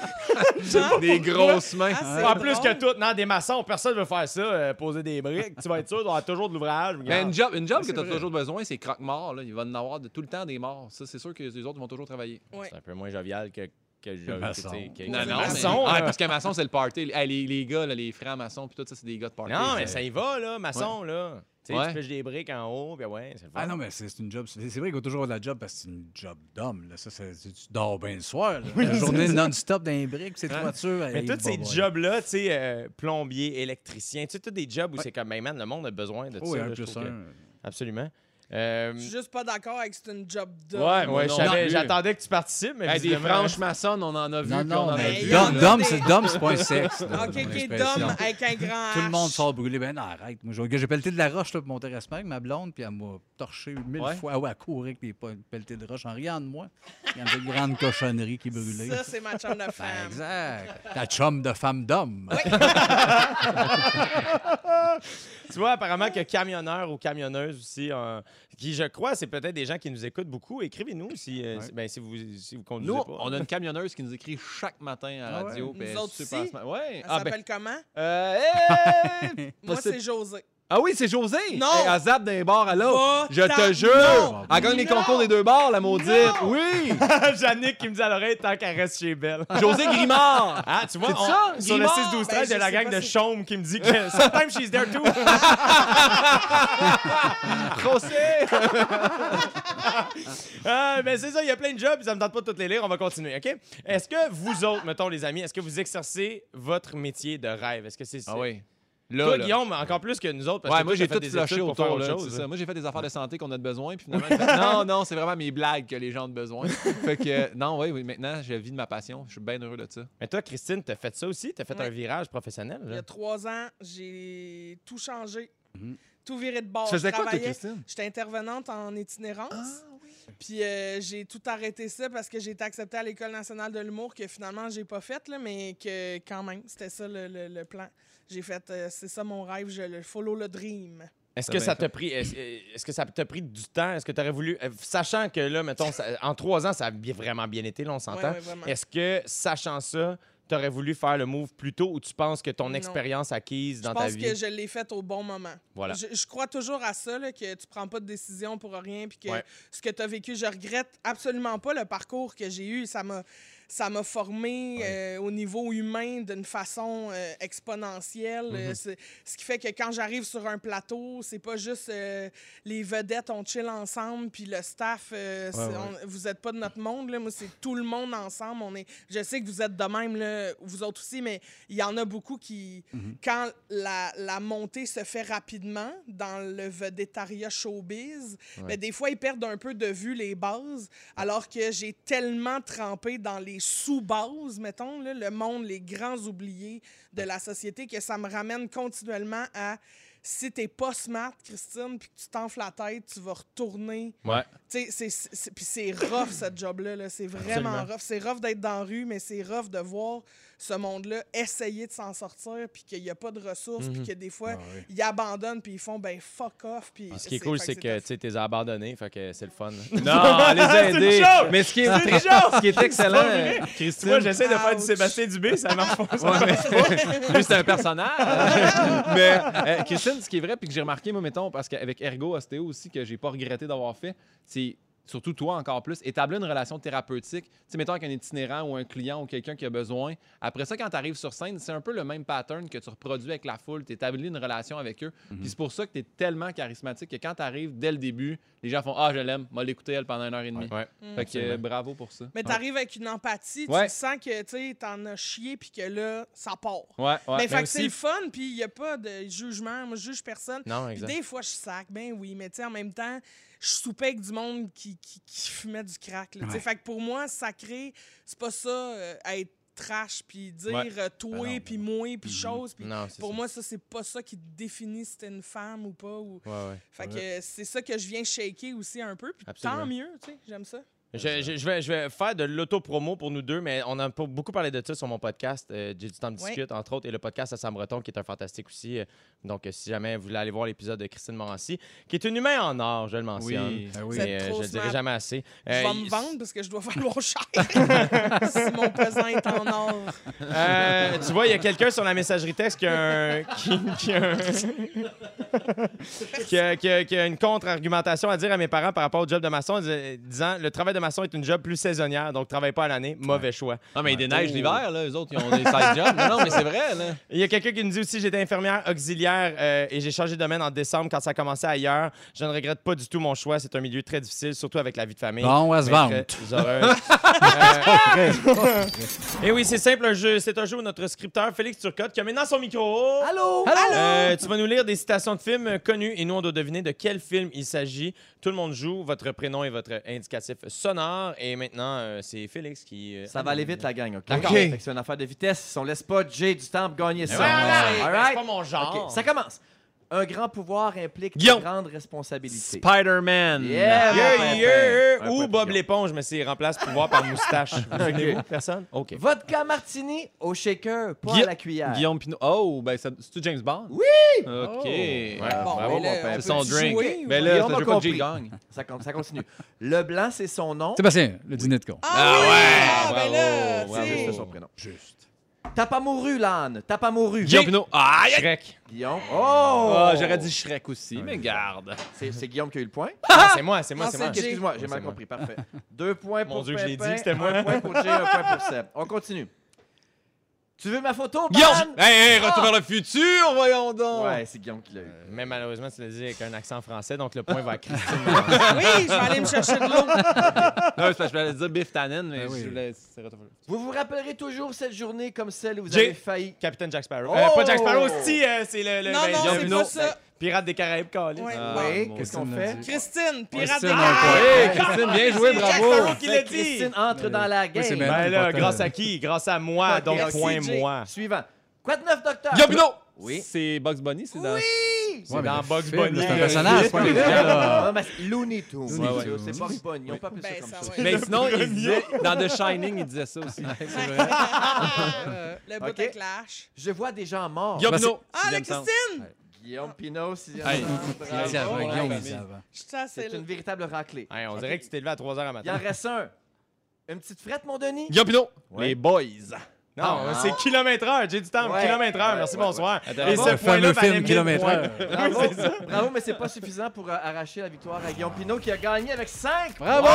Des grosses mains. Ah, c'est En plus drôle. que tout, non, des maçons, personne ne veut faire ça, euh, poser des briques. Tu vas être sûr d'avoir toujours de l'ouvrage. Mais une job, une job que c'est tu as vrai. toujours besoin, c'est croque-mort. Là. Il va en avoir de, tout le temps des morts. Ça, c'est sûr que les autres vont toujours travailler. Ouais. C'est un peu moins jovial que, que, je- Maçon. que, tu sais, que- Non, que non, maçon. mais... Ah, là. parce qu'un maçon, c'est le party. Hey, les, les gars, là, les francs maçons, puis tout ça, c'est des gars de party. Non, mais C'est- ça y va, là, maçon, là. Tu sais, Ouais. tu pêches des briques en haut, puis ouais, c'est le fun. Ah non, mais c'est c'est une job. C'est c'est vrai qu'il y a toujours avoir de la job parce que c'est une job d'homme. là. Ça, c'est- c'est- tu dors bien le soir. là. La journée non-stop dans les briques, c'est Ouais. toiture. Mais hey, tous ces bah, bah. jobs-là, tu sais, euh, plombier, électricien, tu sais, tous des jobs où c'est comme, ben, man, le monde a besoin de Oh, ça. oui, un là, je plus trouve que- un. Absolument. Euh, Je suis juste pas d'accord avec que c'est une job d'homme. Ouais, moi ouais, non je savais- plus. j'attendais que tu participes, mais Hey, des visiblement- franches maçonnes, on en a vu. Non, puis non, on en a mais Mais vu. il y en d'homme, a d'homme, des- c'est d'homme, c'est pas un sexe. là, Ok, mon ok, expression. d'homme avec un grand Tout le monde H. sort brûlé. Ben non, arrête. Moi, j'ai j'ai pelleté de la roche là, pour monter respect avec ma blonde, puis elle m'a torché mille Ouais. fois. Ah ouais, à courir avec des pe- pelletés de roche en riant de moi. Il y a une grande cochonnerie qui brûlait. Ça, c'est ma chum de Ben, femme. exact. Ta chum de femme d'homme. Tu vois, apparemment que camionneur ou camionneuse aussi, euh, qui, je crois, c'est peut-être des gens qui nous écoutent beaucoup. Écrivez-nous si, euh, Ouais. si- ben, si vous si vous conduisez Nous, pas. on a une camionneuse qui nous écrit chaque matin à la Ah ouais? radio. puis Nous elle est autres super aussi? smart. Ouais. Elle Ah, ben, s'appelle comment? euh, hey! Moi, Pas c'est si- José. Ah oui, c'est José! Non! Hey, elle zappe d'un bar à l'autre. Va Je te t'en- jure! Non! Elle gagne les Non! concours des deux bars, la maudite! Non! Oui! Jannick qui me dit à l'oreille tant qu'elle reste chez Belle. José Grimard! Ah, tu vois, C'est on- ça, sur le Grimard? six douze Ben, treize, il y a je la sais gang pas de si- Chaume qui me dit que sometimes she's there too. José! Ah, ben c'est ça, il y a plein de jobs, ça me tente pas de toutes les lire, on va continuer, OK? Est-ce que vous autres, mettons les amis, est-ce que vous exercez votre métier de rêve? Est-ce que c'est Ah oui. Là, Toi, là. Guillaume, encore plus que nous autres, parce Ouais, que moi toi, j'ai t'as tout fait des flushé études pour faire autour. autre Là, chose. c'est ça. là. Moi j'ai fait des affaires de santé qu'on a de besoin. Puis finalement, j'ai fait, non, non, c'est vraiment mes blagues que les gens ont besoin. Fait que, euh, non, oui, oui, maintenant, je vis de ma passion. Je suis bien heureux de ça. Mais toi, Christine, t'as fait ça aussi? T'as fait Ouais. un virage professionnel? Il y Là? a trois ans, j'ai tout changé. Mhm. Tout viré de bord. Tu faisais Je quoi, toi, travaillais- Christine? J'étais intervenante en itinérance. Ah, oui. Puis euh, j'ai tout arrêté ça parce que j'ai été acceptée à l'École nationale de l'humour que finalement j'ai pas faite, là, mais que quand même, c'était ça le, le- le plan. J'ai fait, euh, c'est ça mon rêve, je le follow le dream. Est-ce T'as que bien ça fait. t'a pris est-ce, est-ce que ça t'a pris du temps? Est-ce que tu aurais voulu. euh, Sachant que là, mettons, ça- en trois ans, ça a bien- vraiment bien été, là, on s'entend. Ouais, ouais, vraiment. Est-ce que, sachant ça, tu aurais voulu faire le move plus tôt ou tu penses que ton Non. expérience acquise dans Je ta pense vie. que je l'ai faite au bon moment. Voilà. Je, je crois toujours à ça, là, que tu prends pas de décision pour rien, puis que Ouais. ce que tu as vécu, je regrette absolument pas le parcours que j'ai eu. Ça m'a, ça m'a formé euh, au niveau humain d'une façon euh, exponentielle. Euh, c'est- ce qui fait que quand j'arrive sur un plateau, c'est pas juste euh, les vedettes, on chill ensemble, puis le staff, euh, c'est- ouais. on- vous êtes pas de notre monde. Là. Moi, c'est tout le monde ensemble. On est, je sais que vous êtes de même, là, vous autres aussi, mais il y en a beaucoup qui, quand la, la montée se fait rapidement dans le vedettariat showbiz, mais des fois, ils perdent un peu de vue les bases, alors que j'ai tellement trempé dans les sous-bases, mettons, là, le monde, les grands oubliés de la société, que ça me ramène continuellement à... Si t'es pas smart, Christine, puis que tu t'enfles la tête, tu vas retourner. Ouais. Tu sais, c'est- c'est- c'est- puis c'est rough, cette job-là. Là. C'est vraiment Absolument. rough. C'est rough d'être dans la rue, mais c'est rough de voir ce monde-là essayer de s'en sortir, puis qu'il n'y a pas de ressources, puis que des fois, Ah oui. ils abandonnent, puis ils font, ben, fuck off. Puis Ce qui est cool, fait c'est que tough. tu sais, t'es abandonné, fait que c'est le fun. Non, les C'est une aider. joke! Mais ce qui est, C'est une très- joke! ce qui est excellent, C'est pas vrai. euh, Christine. Moi, j'essaie de faire du Ouch. Sébastien Dubé, ça marche pas. ça Ouais, marche mais- Lui, c'est un personnage. mais euh, Christine, ce qui est vrai, puis que j'ai remarqué, moi, mettons, parce qu'avec Ergo Ostéo aussi, que j'ai pas regretté d'avoir fait, c'est surtout toi encore plus, établir une relation thérapeutique. Tu sais, mettons avec un itinérant ou un client ou quelqu'un qui a besoin. Après ça, quand tu arrives sur scène, c'est un peu le même pattern que tu reproduis avec la foule. Tu établis une relation avec eux. Puis c'est pour ça que tu es tellement charismatique que quand tu arrives dès le début, les gens font « Ah, je l'aime, m'a l'écouter elle pendant une heure et demie. Ouais. Fait que euh, bravo pour ça. Mais t'arrives avec une empathie, Ouais. tu sens que tu t'en as chié, puis que là, ça part. Ouais, ouais. mais fait mais que c'est aussi- le fun, puis il n'y a pas de jugement. Moi, je juge personne. Non, Puis exact. des fois, je sac, ben oui, mais tu sais, en même temps, je soupais avec du monde qui, qui, qui fumait du crack. Là, tu sais. Ouais. Fait que pour moi, sacré, c'est pas ça, euh, être trash, puis dire Ouais. euh, toi, Ben non, puis moi, puis chose. Puis Non, c'est pour ça. moi, ça, c'est pas ça qui définit si t'es une femme ou pas. Ou... Ouais, ouais. Fait que euh, c'est ça que je viens shaker aussi un peu. Puis Absolument. tant mieux, tu sais, j'aime ça. Je, je- je vais, je vais faire de l'auto-promo pour nous deux, mais on a pas beaucoup parlé de ça sur mon podcast. Euh, J'ai du temps de Ouais. discute, entre autres, et le podcast à Sam Breton, qui est un fantastique aussi. Euh, Donc, euh, si jamais vous voulez aller voir l'épisode de Christine Morancy, qui est une humain en or, je le mentionne. Oui. Ah oui. Vous êtes Mais, euh, trop je le dirai smart. jamais assez. Je Euh, vais il- me vendre parce que je dois valoir cher. si mon pesant est en or. Euh, tu vois, il y a quelqu'un sur la messagerie texte qui a, un- qui, qui a un- qui a- qui a- qui a une contre-argumentation à dire à mes parents par rapport au job de maçon, dis- disant le travail de maçon est une job plus saisonnière, donc travaille pas à l'année, mauvais choix. Non, mais il déneige Oh. l'hiver, là. Eux autres, ils ont des side jobs. Non, non, mais c'est vrai, là. Il y a quelqu'un qui nous dit aussi j'étais infirmière auxiliaire euh, et j'ai changé de domaine en décembre quand ça a commencé ailleurs. Je ne regrette pas du tout mon choix. C'est un milieu très difficile, surtout avec la vie de famille. Bon, à se Mais vendre. très heureuse. Euh, Et oui, c'est simple, un jeu. C'est un jeu où notre scripteur Félix Turcotte qui a maintenant son micro. Allô? Euh, tu vas nous lire des citations de films connus et nous, on doit deviner de quel film il s'agit. Tout le monde joue, votre prénom et votre indicatif sonore. Et maintenant, euh, c'est Félix qui... euh, Ça va aller vite, la gang, OK? D'accord. Fait que c'est une affaire de vitesse. Si on laisse pas Jay du temps pour gagner ça. Voilà, All c'est right? pas mon genre. OK, ça commence. Un grand pouvoir implique Guillaume. de grandes responsabilités. Spider-Man. Yeah! Yeah, Un yeah. point, un Ou point Bob pour l'éponge, mais c'est remplace pouvoir par moustache. Vous souvenez-vous? Personne? OK. Vodka martini au shaker, pas Gui- à la cuillère. Guillaume Pinot. Oh, ben, ça- c'est-tu James Bond? Oui! OK. Oh. Ouais, Bon, bravo, mais là, mon père. on C'est son peut-tu drink. jouer, Ben ou- là, Guillaume c'est a le jeu pas que Jay compris. gagne. Ça, com- ça continue. Le blanc, c'est son nom. Sébastien, le dîner de con. Ah, Ah oui! ouais! Ah, ben Bravo, là, bravo, tu sais. C'est son prénom. Juste. T'as pas mouru, l'âne. T'as pas mouru. Guillaume Pinot. Ah, aïe, aïe. Shrek. Guillaume. Oh! Ah, j'aurais dit Shrek aussi, mais garde. C'est c'est Guillaume qui a eu le point. Ah, c'est moi, c'est moi, Non, c'est c'est moi. Jay. Excuse-moi, j'ai Ouais, mal c'est moi. compris. Parfait. Deux points Mon pour Dieu que je l'ai Pépin, dit que c'était moi. Un point pour Jay, un point pour Seb. On continue. Tu veux ma photo, Guillaume! Ban? Hey, hey, retour vers le futur, voyons donc! Ouais, c'est Guillaume qui l'a eu. Mais malheureusement, tu l'as dit avec un accent français, donc le point va à Christine. Oui, je vais aller me chercher de l'eau. Non, c'est parce que je voulais dire Biff Tannen, mais Ah oui. je voulais... c'est retour vers le futur. Vous vous rappellerez toujours cette journée comme celle où vous Jay. avez failli. Capitaine Jack Sparrow. Oh! Euh, pas Jack Sparrow, si, euh, c'est le, le Non, ben, non, Guillaume c'est Pinot. pas ça. Pirate des Caraïbes, Calais. Ouais, Ah, bon. Oui, mon qu'est-ce Dieu. qu'on fait? Christine, pirate Christine, de un la point. Hey, Christine, bien joué, C'est Jack bravo! Sparrow qui l'a Fait que dit. Christine entre dans la game. c'est bien. Ben là, Pas grâce tant. à qui? Grâce à moi, Ok, donc merci, point Jay. moi. Suivant. Quoi de neuf, docteur? Guillaume Pinot! Oui. C'est Bugs Bunny, c'est dans... Oui! C'est Ouais, mais dans le Bugs film, Bunny. c'est un Le- personnage, c'est pas un Ah, évident. mais c'est Looney Tunes. Looney Ouais, ouais. Tunes. C'est Bugs Bunny. Ils n'ont pas appelé Ben, ça comme ça, ça. ouais. Mais sinon, il grognon. disait, dans The Shining, il disait ça aussi. Le bout Ok. de Clash. Je vois des gens morts. Guillaume Ben, Pinot! Ah, la sixième sens. Christine! Guillaume Pinot, sixième Hey. sens. Il dit avant, Bravo. Guillaume, ouais, il dit avant. Je suis assez C'est là. une véritable raclée. Hey, on dirait que tu t'es levé à trois heures à Il en matin. reste un. Une petite frette, mon Denis? Guillaume Pinot! Ouais. Les Boys! Non, Ah. c'est kilomètre heure. J'ai du temps. Ouais. kilomètre heure. Ouais, Merci, ouais, bonsoir. ouais. Et Attends, ce le point-là fameux valait film mille Kilomètre points. heure. Bravo, bravo, mais c'est pas suffisant pour euh, arracher la victoire à Guillaume Pinot qui a gagné avec cinq. Bravo!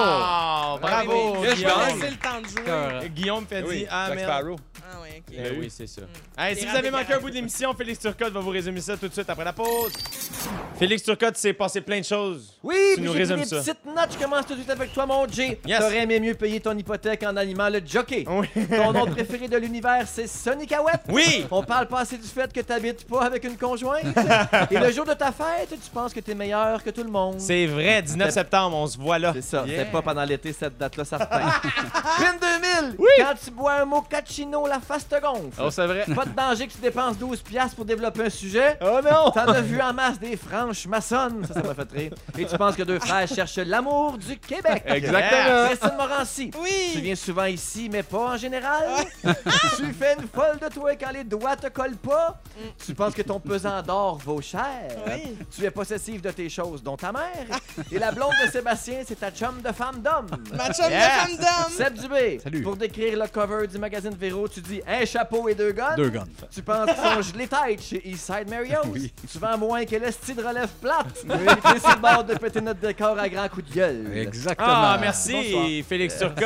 Oh, bravo, Qu'est-ce que je Guillaume. gagne? C'est le temps de jouer. Cœur. Guillaume fait Oui, dit Ah, Jack merde. Sparrow. Ah, ouais, ok. Eh oui, c'est ça. Mm. Hey, si Pirate vous avez des manqué un Caraïbes. bout de l'émission, Félix Turcotte va vous résumer ça tout de suite après la pause. Félix Turcotte, s'est passé plein de choses. Oui, Tu puis nous j'ai résumes pris des ça. petites notes. Je commence tout de suite avec toi, mon Jay. Yes. T'aurais aimé mieux payer ton hypothèque en animant le jockey. Oui. Ton autre préféré de l'univers, c'est Sonic Awet. Oui! On parle pas assez du fait que t'habites pas avec une conjointe. Et le jour de ta fête, tu penses que t'es meilleur que tout le monde. C'est vrai, dix-neuf septembre, on se voit là. C'est ça, Yeah. c'était pas pendant l'été, cette date-là, ça repeint. Pin deux mille! Quand tu bois un mochaccino, la face te gonfle. Oh, c'est vrai. Pas de danger que tu dépenses douze piastres pour développer un sujet. Oh non! T'en as vu en masse des franches maçonnes. Ça, ça m'a fait rire. Et tu penses que deux frères cherchent l'amour du Québec. Exactement. Christine Morancy. Oui! Tu viens souvent ici, mais pas en général. Tu fais une folle de toi quand les doigts te collent pas. Tu penses que ton pesant d'or vaut cher. Oui. Tu es possessive de tes choses, dont ta mère. Et la blonde de Sébastien, c'est ta chum de femme d'homme. Ma chum Yeah. de femme d'homme! Seb Dubé, Salut. pour décrire le cover du magazine Véro, tu dis un chapeau et deux guns. Deux guns. Tu penses qu'ils sont gelés tête chez Eastside Mario's. Oui. Tu vends moins que l'esti de relève plate. Oui. T'es sur le bord de péter notre décor à grands coups de gueule. Exactement. Ah, merci, Bonsoir. Félix Turcotte.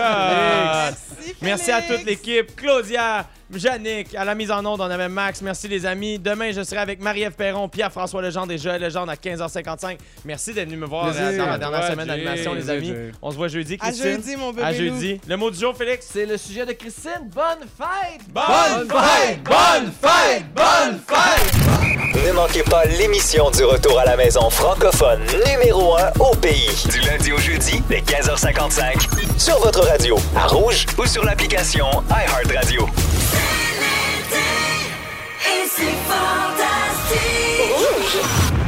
Merci, Merci à Félix. toute l'équipe. Claudia, Yannick, à la mise en onde, on avait Max. Merci les amis. Demain, je serai avec Marie-Ève Perron, Pierre-François Legendre et Joël Legendre à quinze heures cinquante-cinq. Merci d'être venu me voir Plaisir. euh, dans la dernière Ouais, semaine Jay. d'animation, les Plaisir, amis. Jay. On se voit jeudi, À Christine. jeudi, mon bébé À loup. jeudi. Le mot du jour, Félix? C'est le sujet de Christine. Bonne fête! Bonne fête! Bonne fête! Bonne fête! Ne manquez pas l'émission du retour à la maison francophone numéro un au pays. Du lundi au jeudi, dès quinze heures cinquante-cinq, sur votre radio, à Rouge ou sur l'application iHeartRadio. Et c'est fantastique. Rouge.